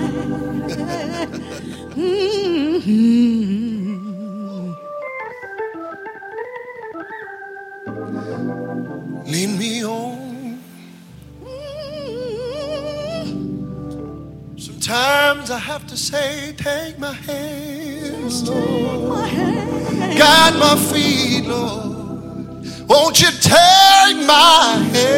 mm-hmm. lead me on. Sometimes I have to say, take my hand, Lord. Guide my feet, Lord. Won't you take my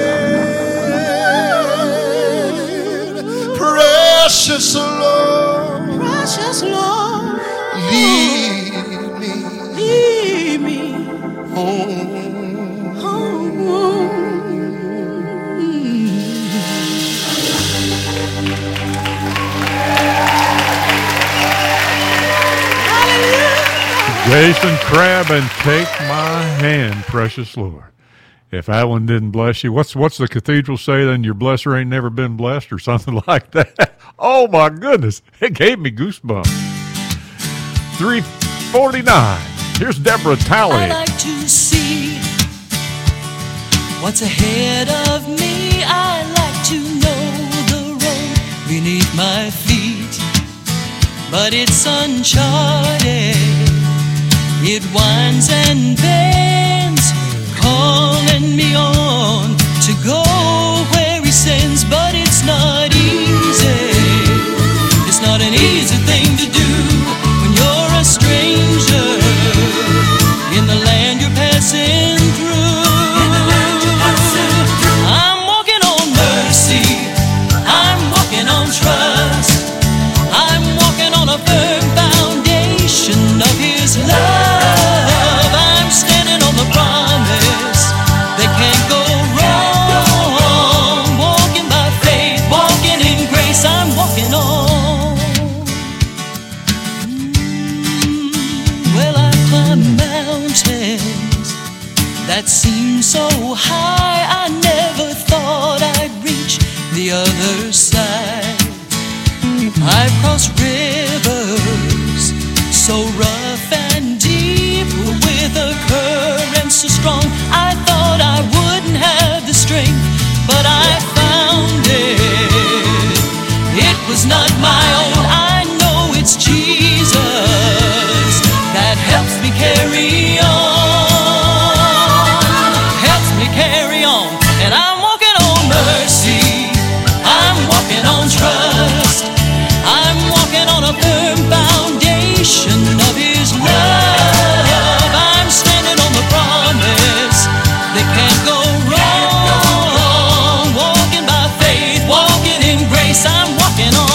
hand, precious Lord, precious Lord, lead me, lead me home, home. Jason Crabb and Take My Hand, Precious Lord. If that one didn't bless you, what's what's the cathedral say then? Your blesser ain't never been blessed or something like that. Oh my goodness, it gave me goosebumps. three forty-nine. Here's Deborah Talley. I like to see what's ahead of me. I like to know the road beneath my feet, but it's uncharted. It winds and bends, calling me on to go where he sends, but it's not easy. It's not an easy thing to do when you're a stranger in the land you're passing through. I'm walking on mercy, I'm walking on trust, I'm walking on a firm foundation of his love. That seemed so high, I never thought I'd reach the other side. I've crossed rivers so rough and deep, with a current so strong I thought I wouldn't have the strength, but I found it. It was not my own, I know it's Jesus that helps me carry on. Trust. I'm walking on a firm foundation of his love. I'm standing on the promise that can't go wrong. Walking by faith, walking in grace, I'm walking on.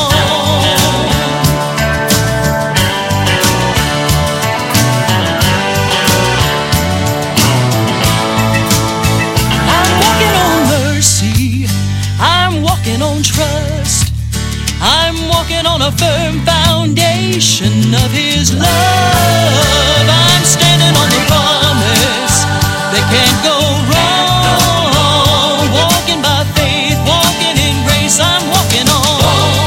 I'm walking on mercy, I'm walking on trust, I'm walking on a firm foundation of his love. I'm standing on the promise that can't go wrong. Walking by faith, walking in grace, I'm walking on.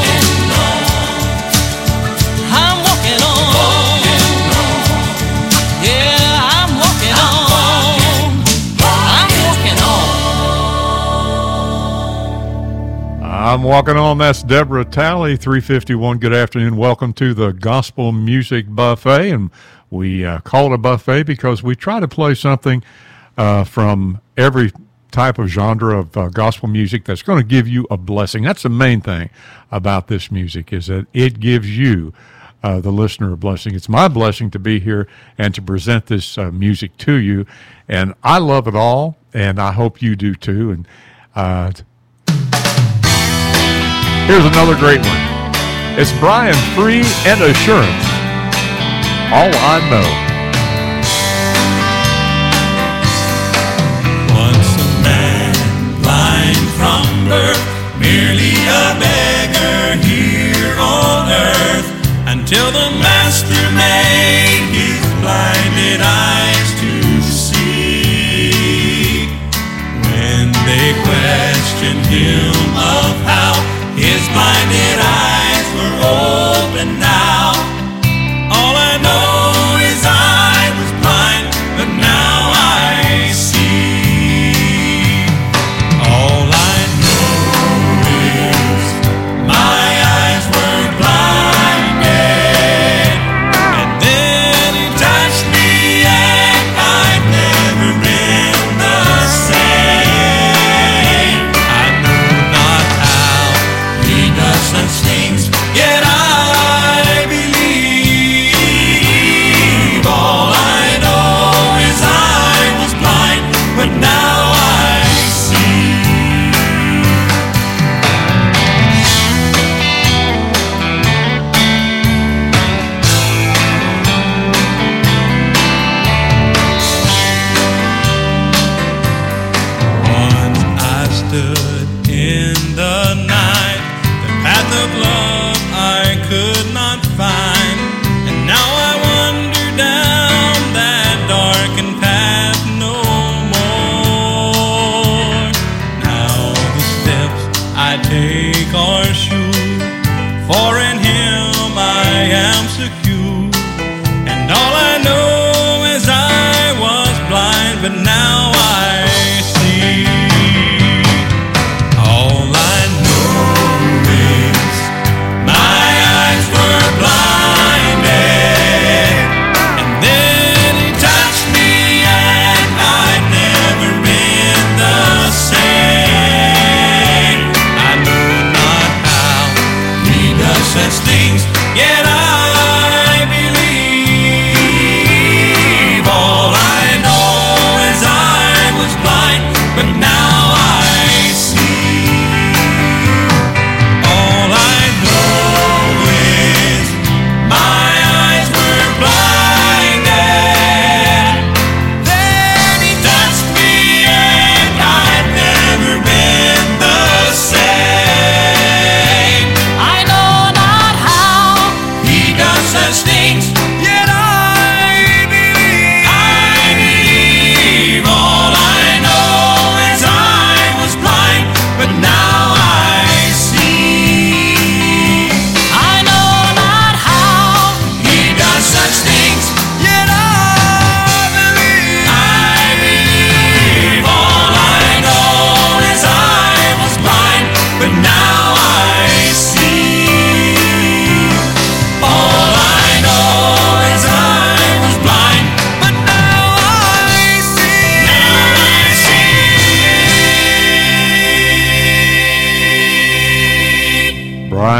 I'm walking on. Yeah, I'm walking on. I'm walking on. I'm walking on. That's Deborah Talley, three fifty-one. Good afternoon. Welcome to the Gospel Music Buffet. And we uh, call it a buffet because we try to play something uh, from every type of genre of uh, gospel music that's going to give you a blessing. That's the main thing about this music, is that it gives you, uh, the listener, a blessing. It's my blessing to be here and to present this uh, music to you. And I love it all, and I hope you do too. And uh, here's another great one. It's Brian Free and Assurance. All I Know. Once a man blind from birth, merely a beggar here on earth, until the Master made his blinded eyes to see. When they questioned him of how his blinded eyes were open now, all I know is I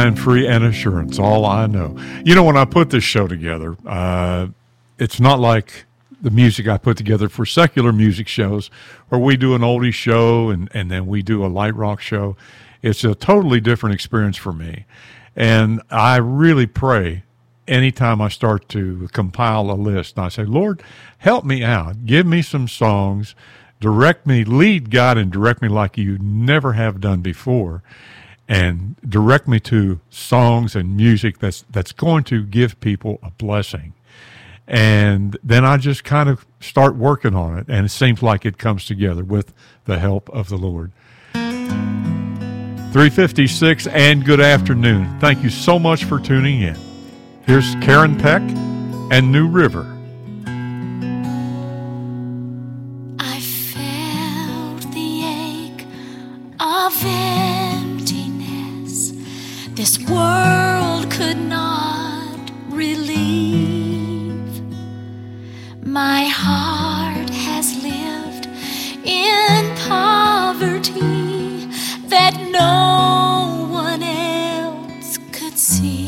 and free and assurance, all I know. You know, when I put this show together, uh, it's not like the music I put together for secular music shows where we do an oldie show and, and then we do a light rock show. It's a totally different experience for me. And I really pray anytime I start to compile a list, and I say, Lord, help me out. Give me some songs. Direct me, lead God, and direct me like you never have done before. And direct me to songs and music that's that's going to give people a blessing. And then I just kind of start working on it, and it seems like it comes together with the help of the Lord. three fifty-six, and good afternoon. Thank you so much for tuning in. Here's Karen Peck and New River. I felt the ache of emptiness this world could not relieve. My heart has lived in poverty that no one else could see,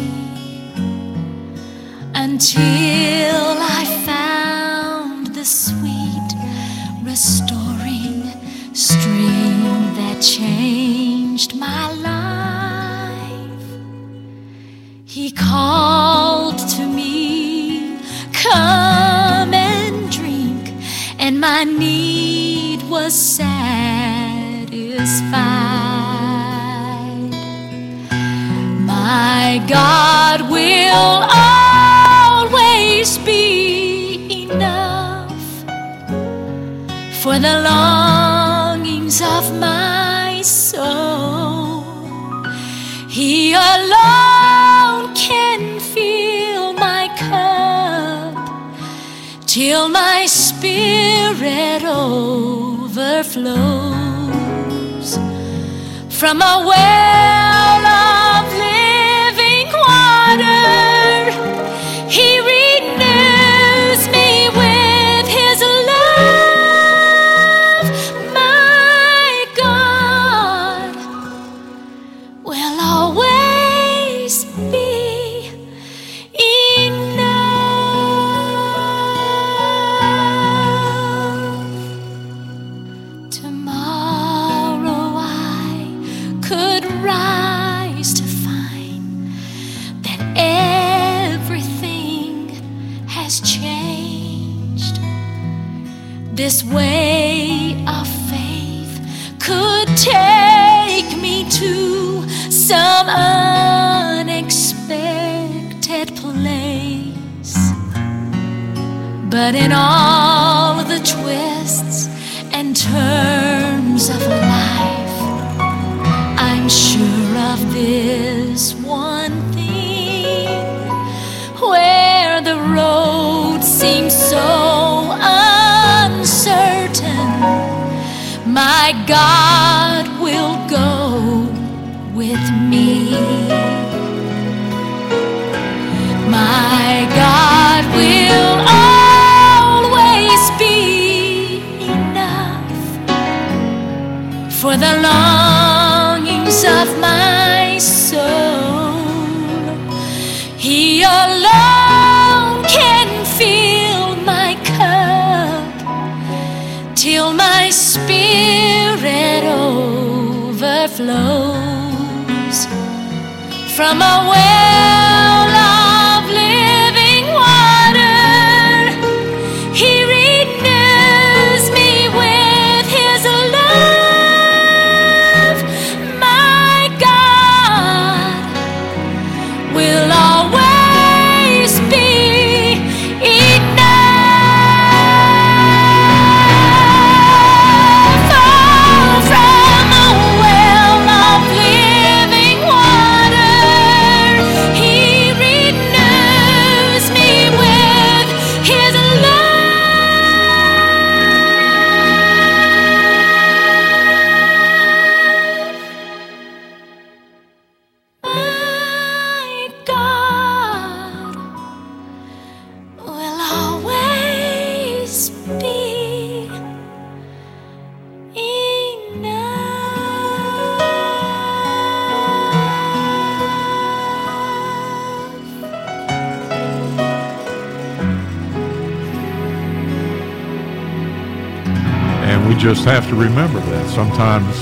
until I found the sweet restoring stream that changed my life. He called to me, come and drink, and my need was satisfied. My God will always be enough for the longings of my soul. He alone can fill my cup till my spirit overflows. From a well of living water, He renews me with His love. My God will always be enough. Tomorrow I could rise to find that everything has changed. This way of faith could take me to some unexpected place, but in all the twists and turns of life, I'm sure of this one thing: where the road seems so uncertain, my God will go with me. My God will always be enough for the longings of my soul. He alone can fill my cup till my spirit overflows. From a well of living water, He renews me with His love. My God will always be enough. Oh, from a well of living water, He And we just have to remember that. Sometimes,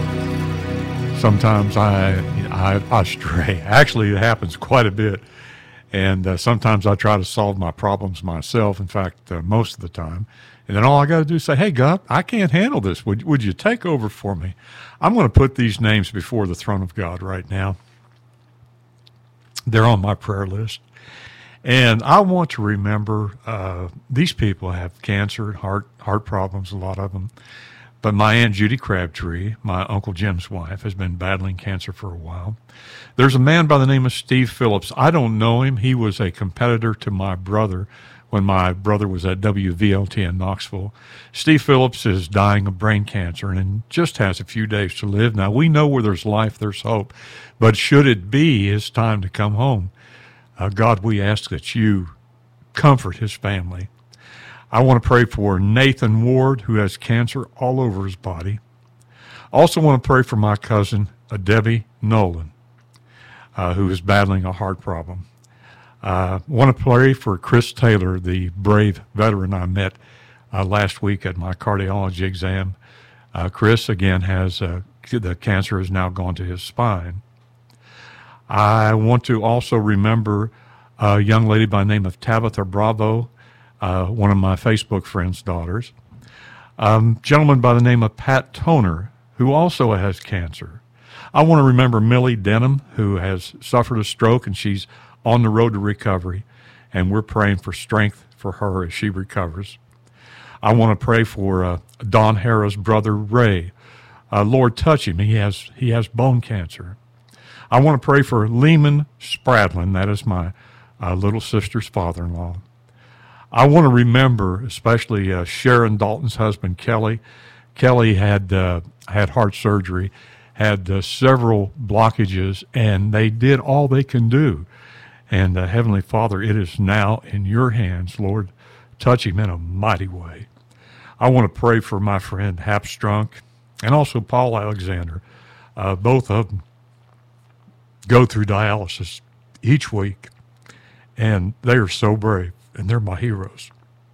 sometimes I, I, I stray. Actually, it happens quite a bit. And uh, sometimes I try to solve my problems myself. In fact, uh, most of the time. And then all I got to do is say, hey, God, I can't handle this. Would, would you take over for me? I'm going to put these names before the throne of God right now. They're on my prayer list. And I want to remember uh, these people have cancer, heart heart problems, a lot of them. But my Aunt Judy Crabtree, my Uncle Jim's wife, has been battling cancer for a while. There's a man by the name of Steve Phillips. I don't know him. He was a competitor to my brother when my brother was at W V L T in Knoxville. Steve Phillips is dying of brain cancer and just has a few days to live. Now, we know where there's life, there's hope. But should it be his time to come home, uh, God, we ask that you comfort his family. I want to pray for Nathan Ward, who has cancer all over his body. I also want to pray for my cousin, uh, Debbie Nolan, uh, who is battling a heart problem. I uh, want to pray for Chris Taylor, the brave veteran I met uh, last week at my cardiology exam. Uh, Chris, again, has uh, the cancer has now gone to his spine. I want to also remember a young lady by the name of Tabitha Bravo, uh, one of my Facebook friend's daughters. A um, gentleman by the name of Pat Toner, who also has cancer. I want to remember Millie Denham, who has suffered a stroke, and she's on the road to recovery, and we're praying for strength for her as she recovers. I want to pray for uh, Don Harrah's brother, Ray. Uh, Lord, touch him. He has he has bone cancer. I want to pray for Lehman Spradlin. That is my uh, little sister's father-in-law. I want to remember especially uh, Sharon Dalton's husband, Kelly. Kelly had uh, had heart surgery, had uh, several blockages, and they did all they can do. And uh, Heavenly Father, it is now in your hands. Lord, touch him in a mighty way. I want to pray for my friend Hap Strunk and also Paul Alexander. Uh, both of them go through dialysis each week, and they are so brave, and they're my heroes.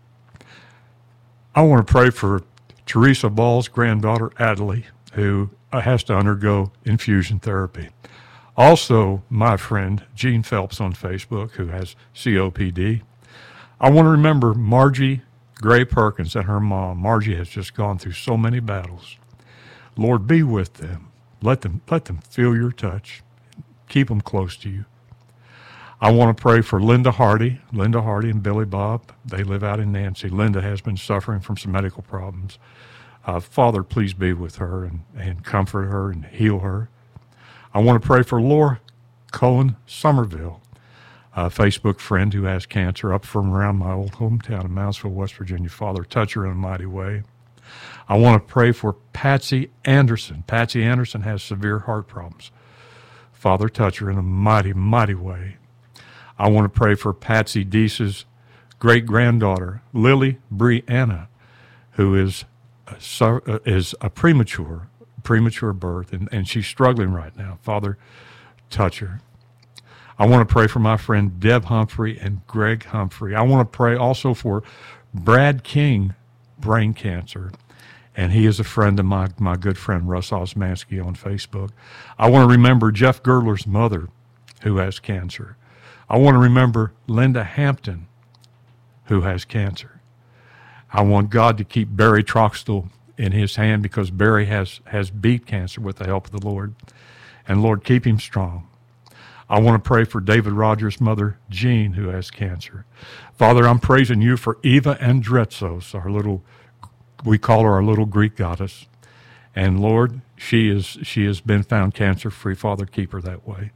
I want to pray for Teresa Ball's granddaughter, Adelie, who has to undergo infusion therapy. Also, my friend Gene Phelps on Facebook, who has C O P D. I want to remember Margie Gray Perkins and her mom. Margie has just gone through so many battles. Lord, be with them. Let them, let them feel your touch. Keep them close to you. I want to pray for Linda Hardy. Linda Hardy and Billy Bob, they live out in Nancy. Linda has been suffering from some medical problems. Uh, Father, please be with her and, and comfort her and heal her. I want to pray for Laura Cohen Somerville, a Facebook friend who has cancer up from around my old hometown of Moundsville, West Virginia. Father, touch her in a mighty way. I want to pray for Patsy Anderson. Patsy Anderson has severe heart problems. Father, touch her in a mighty, mighty way. I want to pray for Patsy Deese's great-granddaughter, Lily Brianna, who is a, is a premature premature birth, and, and she's struggling right now. Father, touch her. I want to pray for my friend Deb Humphrey and Greg Humphrey. I want to pray also for Brad King, brain cancer, and he is a friend of my, my good friend Russ Osmansky on Facebook. I want to remember Jeff Girdler's mother, who has cancer. I want to remember Linda Hampton, who has cancer. I want God to keep Barry Troxtel in his hand, because Barry has, has beat cancer with the help of the Lord. And Lord, keep him strong. I want to pray for David Rogers' mother, Jean, who has cancer. Father, I'm praising you for Eva Andretsos, our little, we call her our little Greek goddess. And Lord, she is she has been found cancer-free. Father, keep her that way.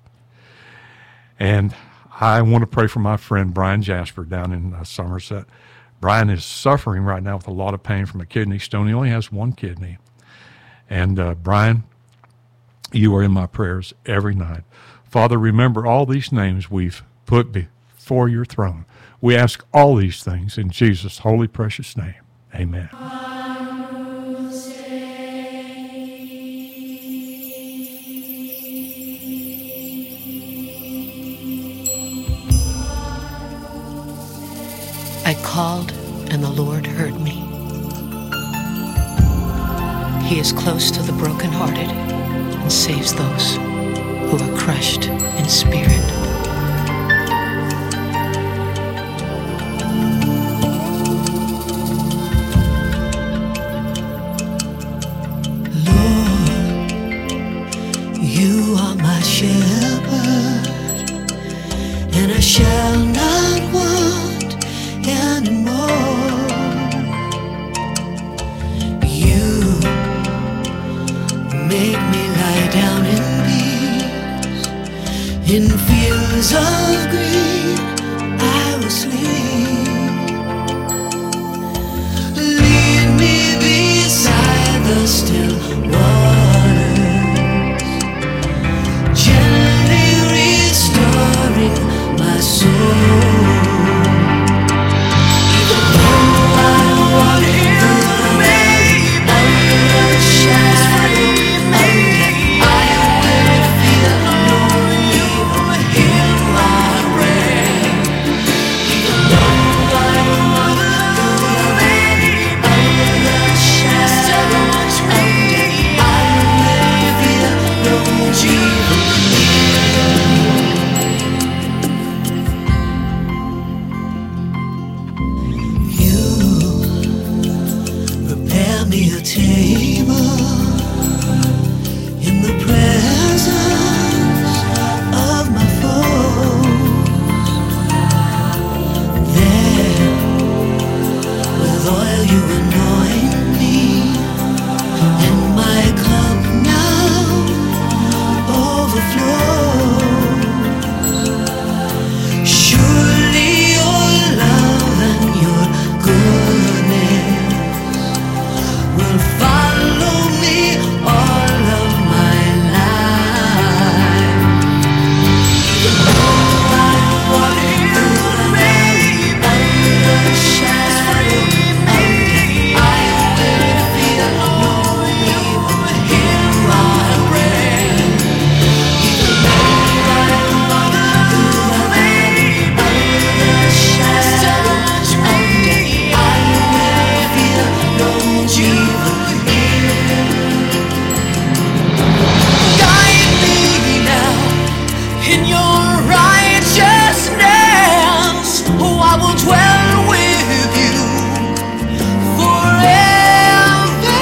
And I want to pray for my friend Brian Jasper down in uh, Somerset. Brian is suffering right now with a lot of pain from a kidney stone. He only has one kidney. And uh, Brian, you are in my prayers every night. Father, remember all these names we've put before your throne. We ask all these things in Jesus' holy, precious name. Amen. I called, and the Lord heard me. He is close to the brokenhearted and saves those who are crushed in spirit. You are my shepherd, and I shall not want anymore. You make me lie down in peace, in fields of green I will sleep. Lead me beside the still waters, gently restoring my soul. Even though I walk through the valley of the shadow of death, I will fear no evil. Hear my prayer. Even though I walk through the valley of the shadow of death, I will fear no evil. Prepare me a table in the presence of my foes. There, with oil you anoint me, and my cup now overflows. Surely your love and your goodness will follow me all of my life. Even though I walk through the valley of the shadow of death, I will fear no evil. Hear my prayer. Even though I walk through the valley of the shadow of death, I will fear no evil. Guide me now in your righteousness. Oh, I will dwell with you forever.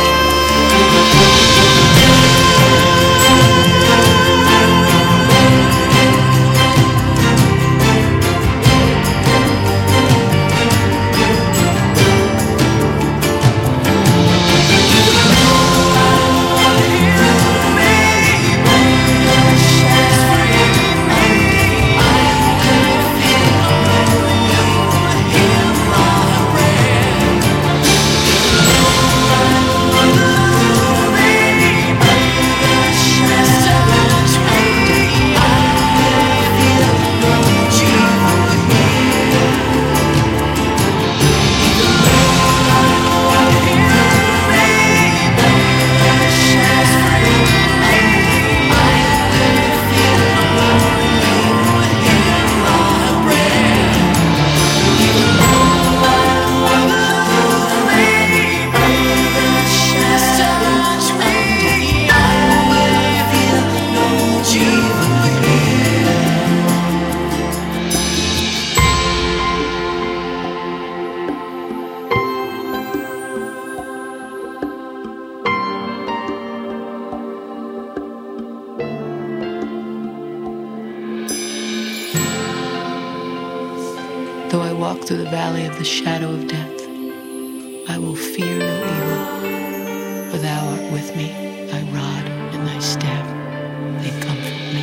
Though I walk through the valley of the shadow of death, I will fear no evil, for thou art with me, thy rod and thy staff, they comfort me.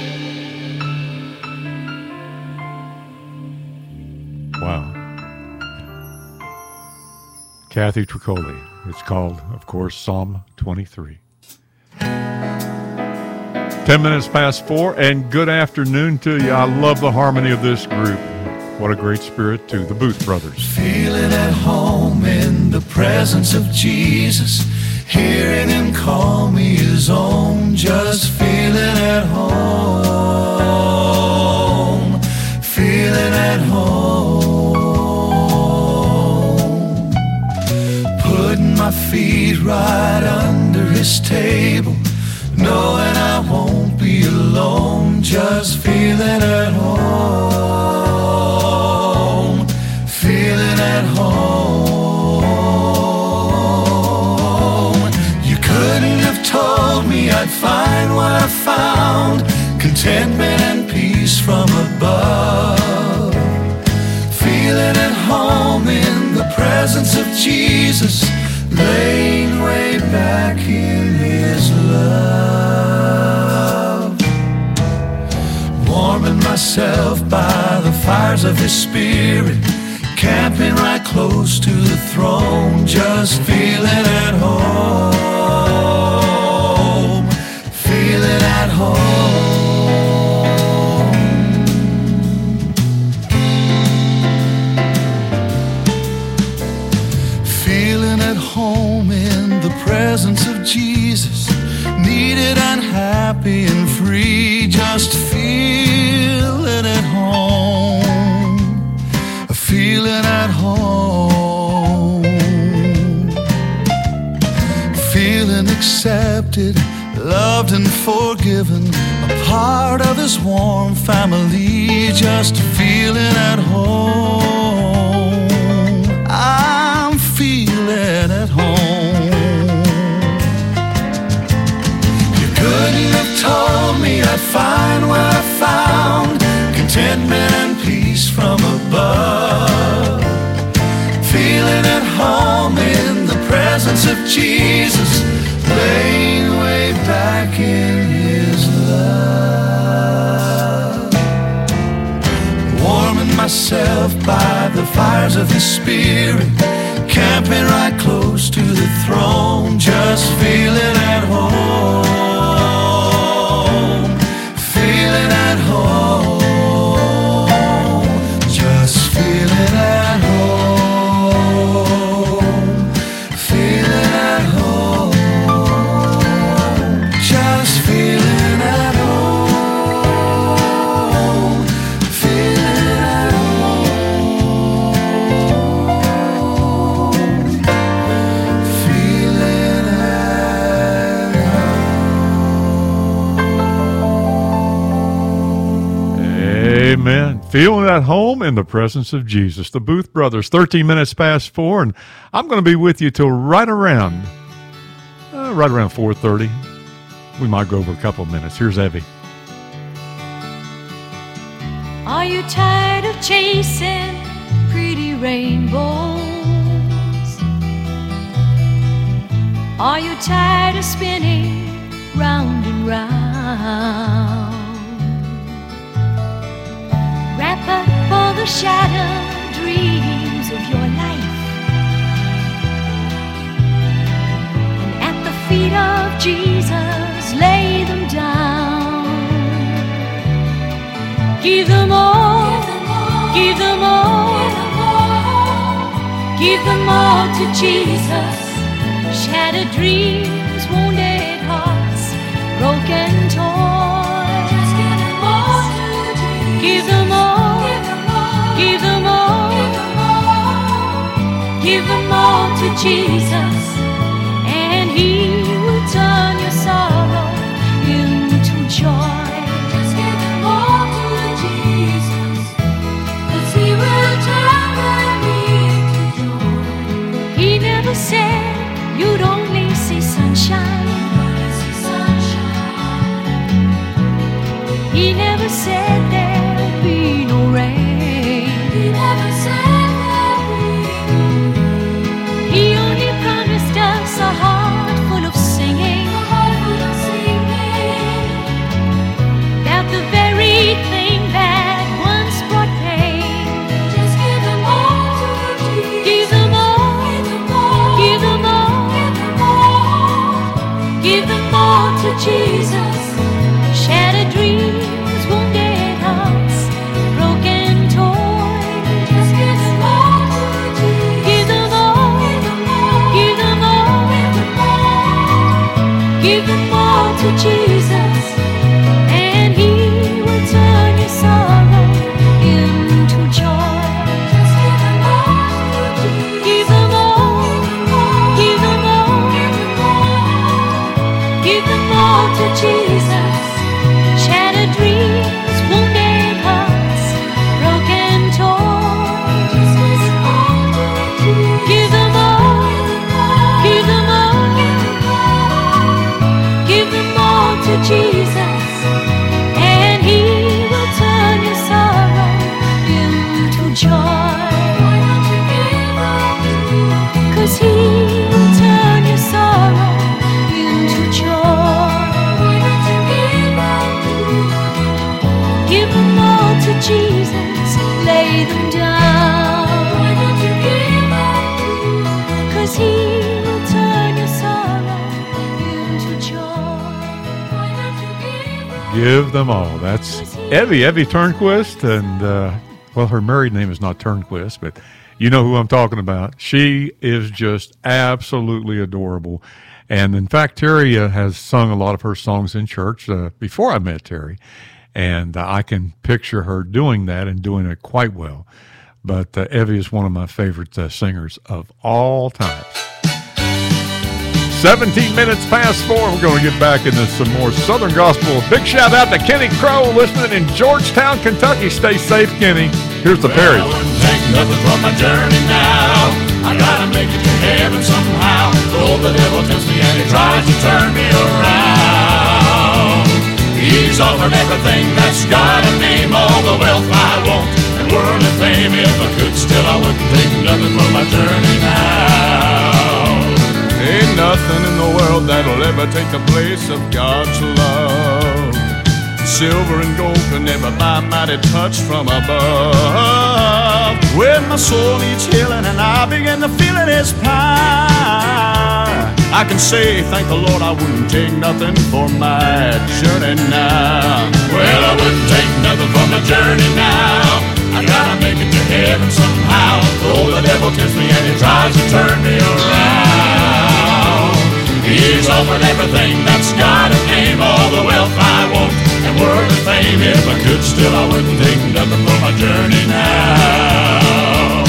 Wow. Kathy Tricoli. It's called, of course, Psalm twenty-three. Ten minutes past four, and good afternoon to you. I love the harmony of this group. What a great spirit, too. The Booth Brothers. Feeling at home in the presence of Jesus, hearing him call me his own, just feeling at home, feeling at home, putting my my feet right under his table, knowing I won't be alone, just feeling at home, feeling at home. You couldn't have told me I'd find what I found, contentment and peace from above, feeling at home in the presence of Jesus, laying way back in his love, warming myself by the fires of his spirit, camping right close to the throne, just feeling at home, feeling at home. Feeling at home in the presence of Jesus, needed, unhappy and free, just feeling at home, feeling at home, feeling accepted, loved and forgiven, a part of his warm family, just feeling at home. I'm feeling at home. You couldn't have told me I'd find what I found, contentment and peace from above, feeling at home in the presence of Jesus, laying way back in his love, warming myself by the fires of his spirit, camping right close to the throne, just feeling at home, feeling at home, just feeling at home, feeling at home, just feeling at home, feeling at home, feeling at Amen. Feeling at home in the presence of Jesus. The Booth Brothers, thirteen minutes past four, and I'm going to be with you till right around, uh, right around four thirty. We might go over a couple of minutes. Here's Evie. Are you tired of chasing pretty rainbows? Are you tired of spinning round and round? Wrap up all the shattered dreams of your life, and at the feet of Jesus lay them down. Give them all, give them all, give them all to Jesus. Shattered dreams, wounded hearts, broken toys. Just give them all to Jesus. Give them all, give them all, give them all to Jesus, and He will turn your sorrow into joy. Just give them all to Jesus, 'cause He will turn them into joy. He never said you'd only see sunshine. He never said there'd be no rain. He never said there'd be no rain. He only promised us a heart full of singing, a heart full of singing, about the very thing that once brought pain. Just give them all to Jesus. Give them all, give them all, give them all to Jesus. Shattered dreams, wounded hearts, broken toys. Just give them all to Jesus. Give them all, give them all, give them all to Jesus, and He will turn your sorrow into joy. Just give them all to Jesus. Give them all, give them them all to Jesus. Shattered dreams, wounded hearts, broken toys. Give them all, give them all, give them all to Jesus, and He will turn your sorrow into joy. 'Cause He will turn your sorrow into joy. Give them all to Jesus, lay them down. 'Cause He will turn your sorrow into joy. Give them all. That's Evie, Evie Turnquist, and uh, well, her married name is not Turnquist, but you know who I'm talking about. She is just absolutely adorable. And in fact, Terry uh, has sung a lot of her songs in church uh, before I met Terry. And uh, I can picture her doing that and doing it quite well. But uh, Evie is one of my favorite uh, singers of all time. seventeen minutes past four. We're going to get back into some more Southern Gospel. Big shout out to Kenny Crow listening in Georgetown, Kentucky. Stay safe, Kenny. Here's the Perrys. Well, I wouldn't take nothing from my journey now. I gotta make it to heaven somehow. Though the devil tempts me and he tries to turn me around. He's offered everything that's got a name, all the wealth I want, and worldly fame. If I could still, I wouldn't take nothing from my journey now. Ain't nothing in the world that'll ever take the place of God's love. Silver and gold can never buy mighty touch from above. When my soul needs healing and I begin to feel it is power, I can say, thank the Lord, I wouldn't take nothing for my journey now. Well, I wouldn't take nothing from my journey now. I gotta make it to heaven somehow. Though the devil tempts me and he tries to turn me around. He's offered everything that's got a name, all the wealth I want, and worldly fame. If I could still, I wouldn't take nothing for my journey now.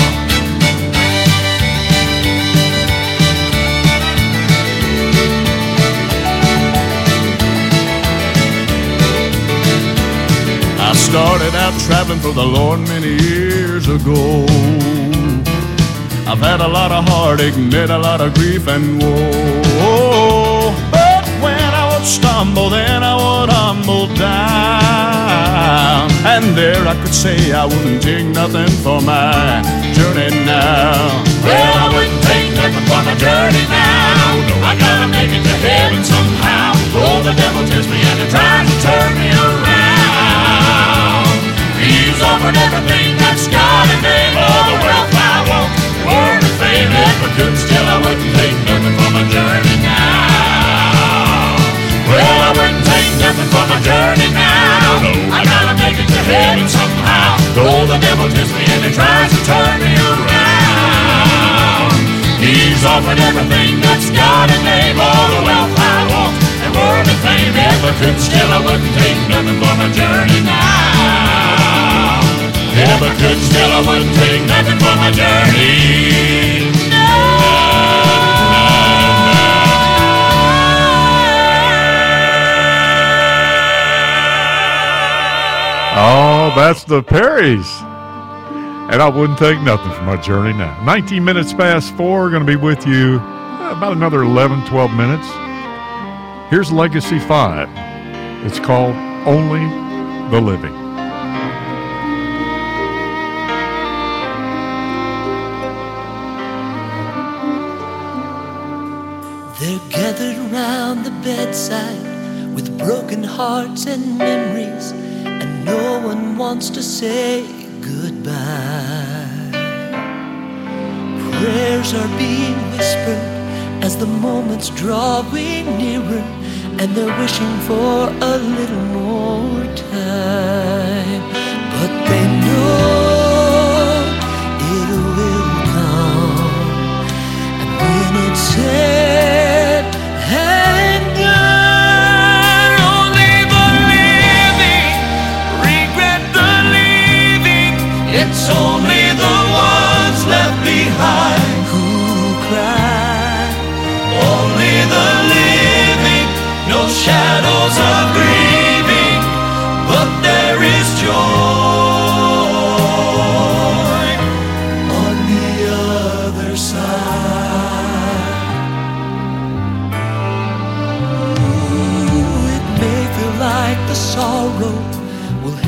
I started out traveling for the Lord many years ago. I've had a lot of heartache, met a lot of grief and woe. But when I would stumble, then I would humble down. And there I could say I wouldn't take nothing for my journey now. Well, I wouldn't take nothing for my journey now. I gotta make it to heaven somehow. Oh, the devil tempts me and he tries to turn me around. He's offered everything that's got a name, all the wealth I want, word of fame. If I could still, I wouldn't take nothing for my journey now. Well, I wouldn't take nothing for my journey now. I gotta make it to heaven somehow. Though the devil tempts me and he tries to turn me around. He's offered everything that's got a name, all the wealth I want, and word of fame. If I could still, I wouldn't take nothing for my journey now. If I could still, I wouldn't take nothing for my journey. Oh, that's the Perrys. And I wouldn't take nothing for my journey now. nineteen minutes past four. We're going to be with you about another eleven, twelve minutes. Here's Legacy five. It's called Only the Living. They're gathered round the bedside with broken hearts and memories, and no one wants to say goodbye. Prayers are being whispered as the moments drawing nearer, and they're wishing for a little more time. But they know it will come, and when it's said and done, only the living regret the leaving. It's only the ones left behind who cry. Only the living know shall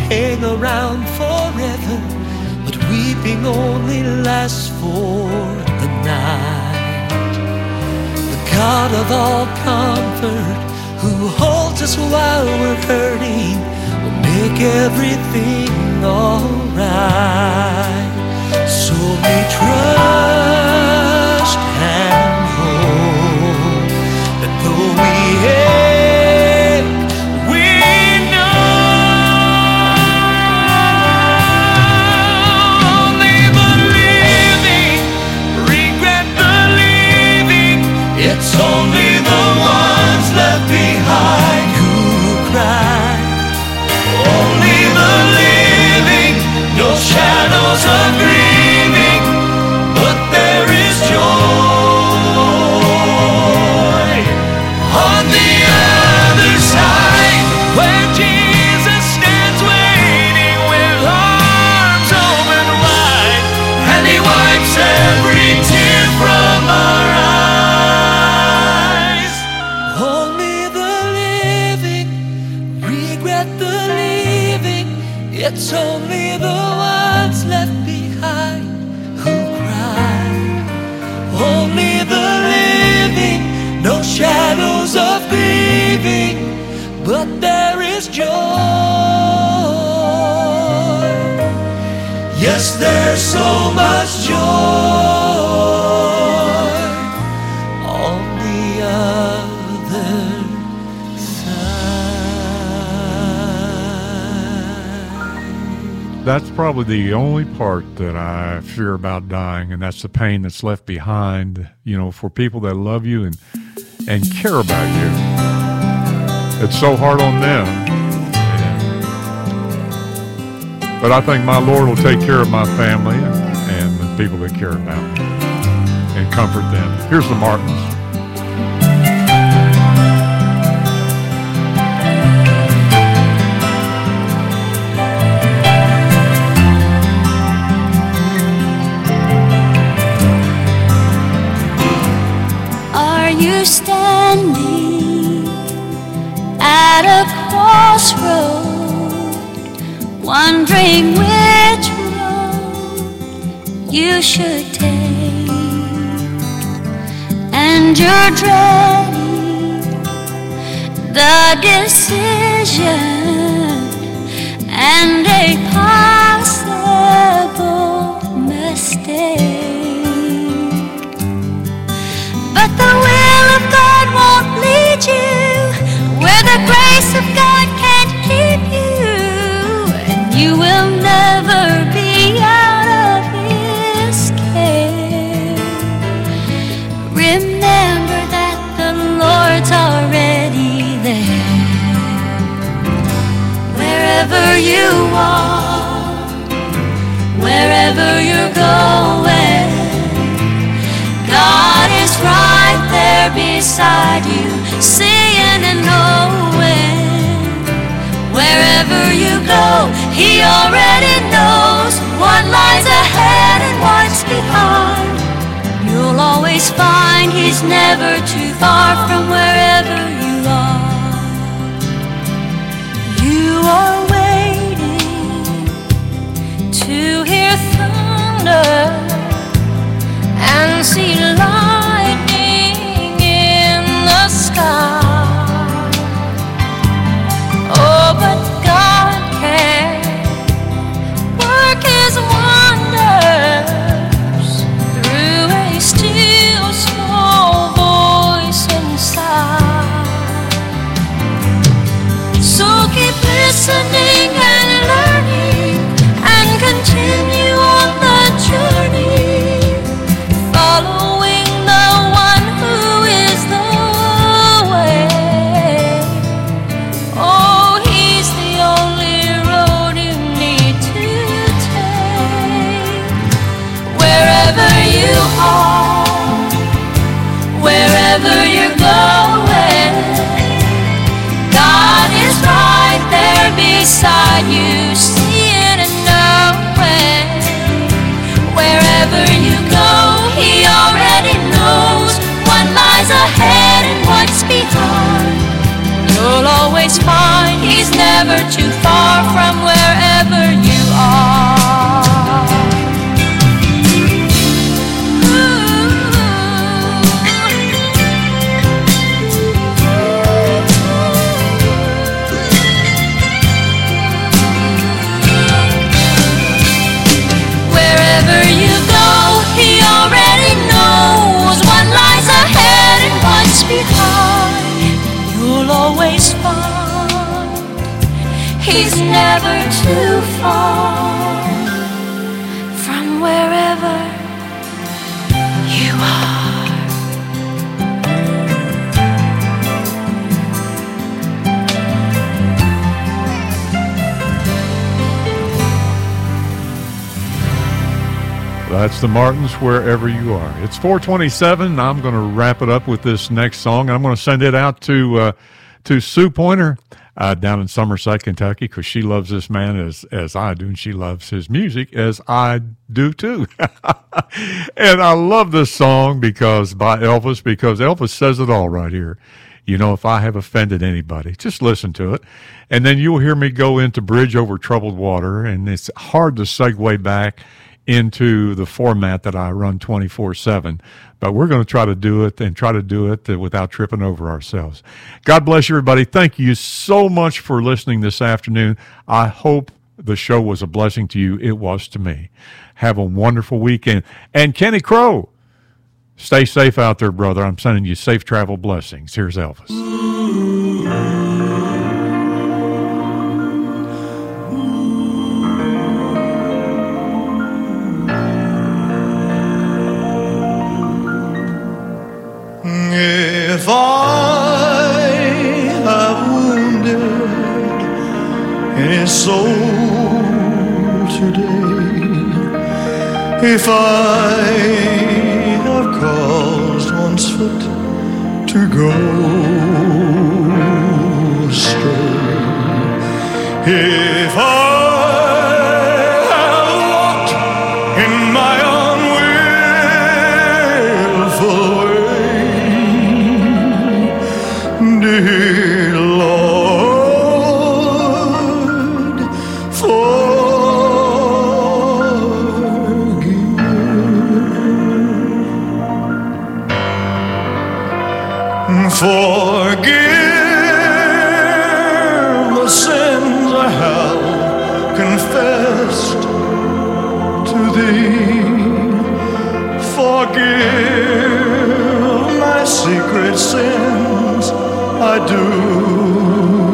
hang around forever, but weeping only lasts for the night. The God of all comfort, who holds us while we're hurting, will make everything alright. So we trust and hope that though we ache, we know only believing, regret believing. It's only the ones left behind who cry. Only the living, no shadows of grieving, but there is joy on the other side, where Jesus stands waiting with arms open wide, and He wipes every tear from our eyes. Only the living regret the leaving. It's only the ones left behind who cry. Only the living, no shadows of grieving, but there is joy. Yes, there's so much joy on the other side. That's probably the only part that I fear about dying, and that's the pain that's left behind, you know, for people that love you and and care about you. It's so hard on them. But I think my Lord will take care of my family and, and the people that care about me and comfort them. Here's the Martins. Are you standing at a crossroad, wondering which road you should take, and you're dreading the decision and a possible mistake? But the will of God won't lead you where the grace of God can't keep you, and you will never be out of His care. Remember that the Lord's already there. Wherever you are, wherever you're going, God is right there beside you, seeing and knowing. Wherever you go, He already knows what lies ahead and what's behind. You'll always find He's never too far from wherever you are. You are waiting to hear thunder and see lightning in the sky. Oh, but God can work His wonders through a still small voice inside. So keep listening and learning and continue on the journey, following the one who is the way. Oh, He's the only road you need to take. Wherever you are, wherever you're going, God is right there beside you, seeing and knowing. Wherever you go, He already knows what lies ahead and what's behind. you'll always find He's never too far from wherever you are. Wherever you go, He already knows what lies ahead and what's behind. You'll always find He's never too far from wherever you are. That's the Martins, Wherever You Are. It's four twenty-seven. I'm going to wrap it up with this next song. I'm going to send it out to uh, to Sue Pointer uh, down in Somerset, Kentucky, because she loves this man as, as I do, and she loves his music as I do too. And I love this song because by Elvis, because Elvis says it all right here. You know, if I have offended anybody, just listen to it. And then you'll hear me go into Bridge Over Troubled Water, and it's hard to segue back into the format that I run twenty-four seven. But we're going to try to do it and try to do it without tripping over ourselves. God bless you, everybody. Thank you so much for listening this afternoon. I hope the show was a blessing to you. It was to me. Have a wonderful weekend. And Kenny Crow, stay safe out there, brother. I'm sending you safe travel blessings. Here's Elvis. If I have wounded his soul today, if I have caused one's foot to go astray, if I have walked in my unwillful way, dear Lord, forgive. Forgive the sins I have confessed to Thee. Forgive my secret sins I do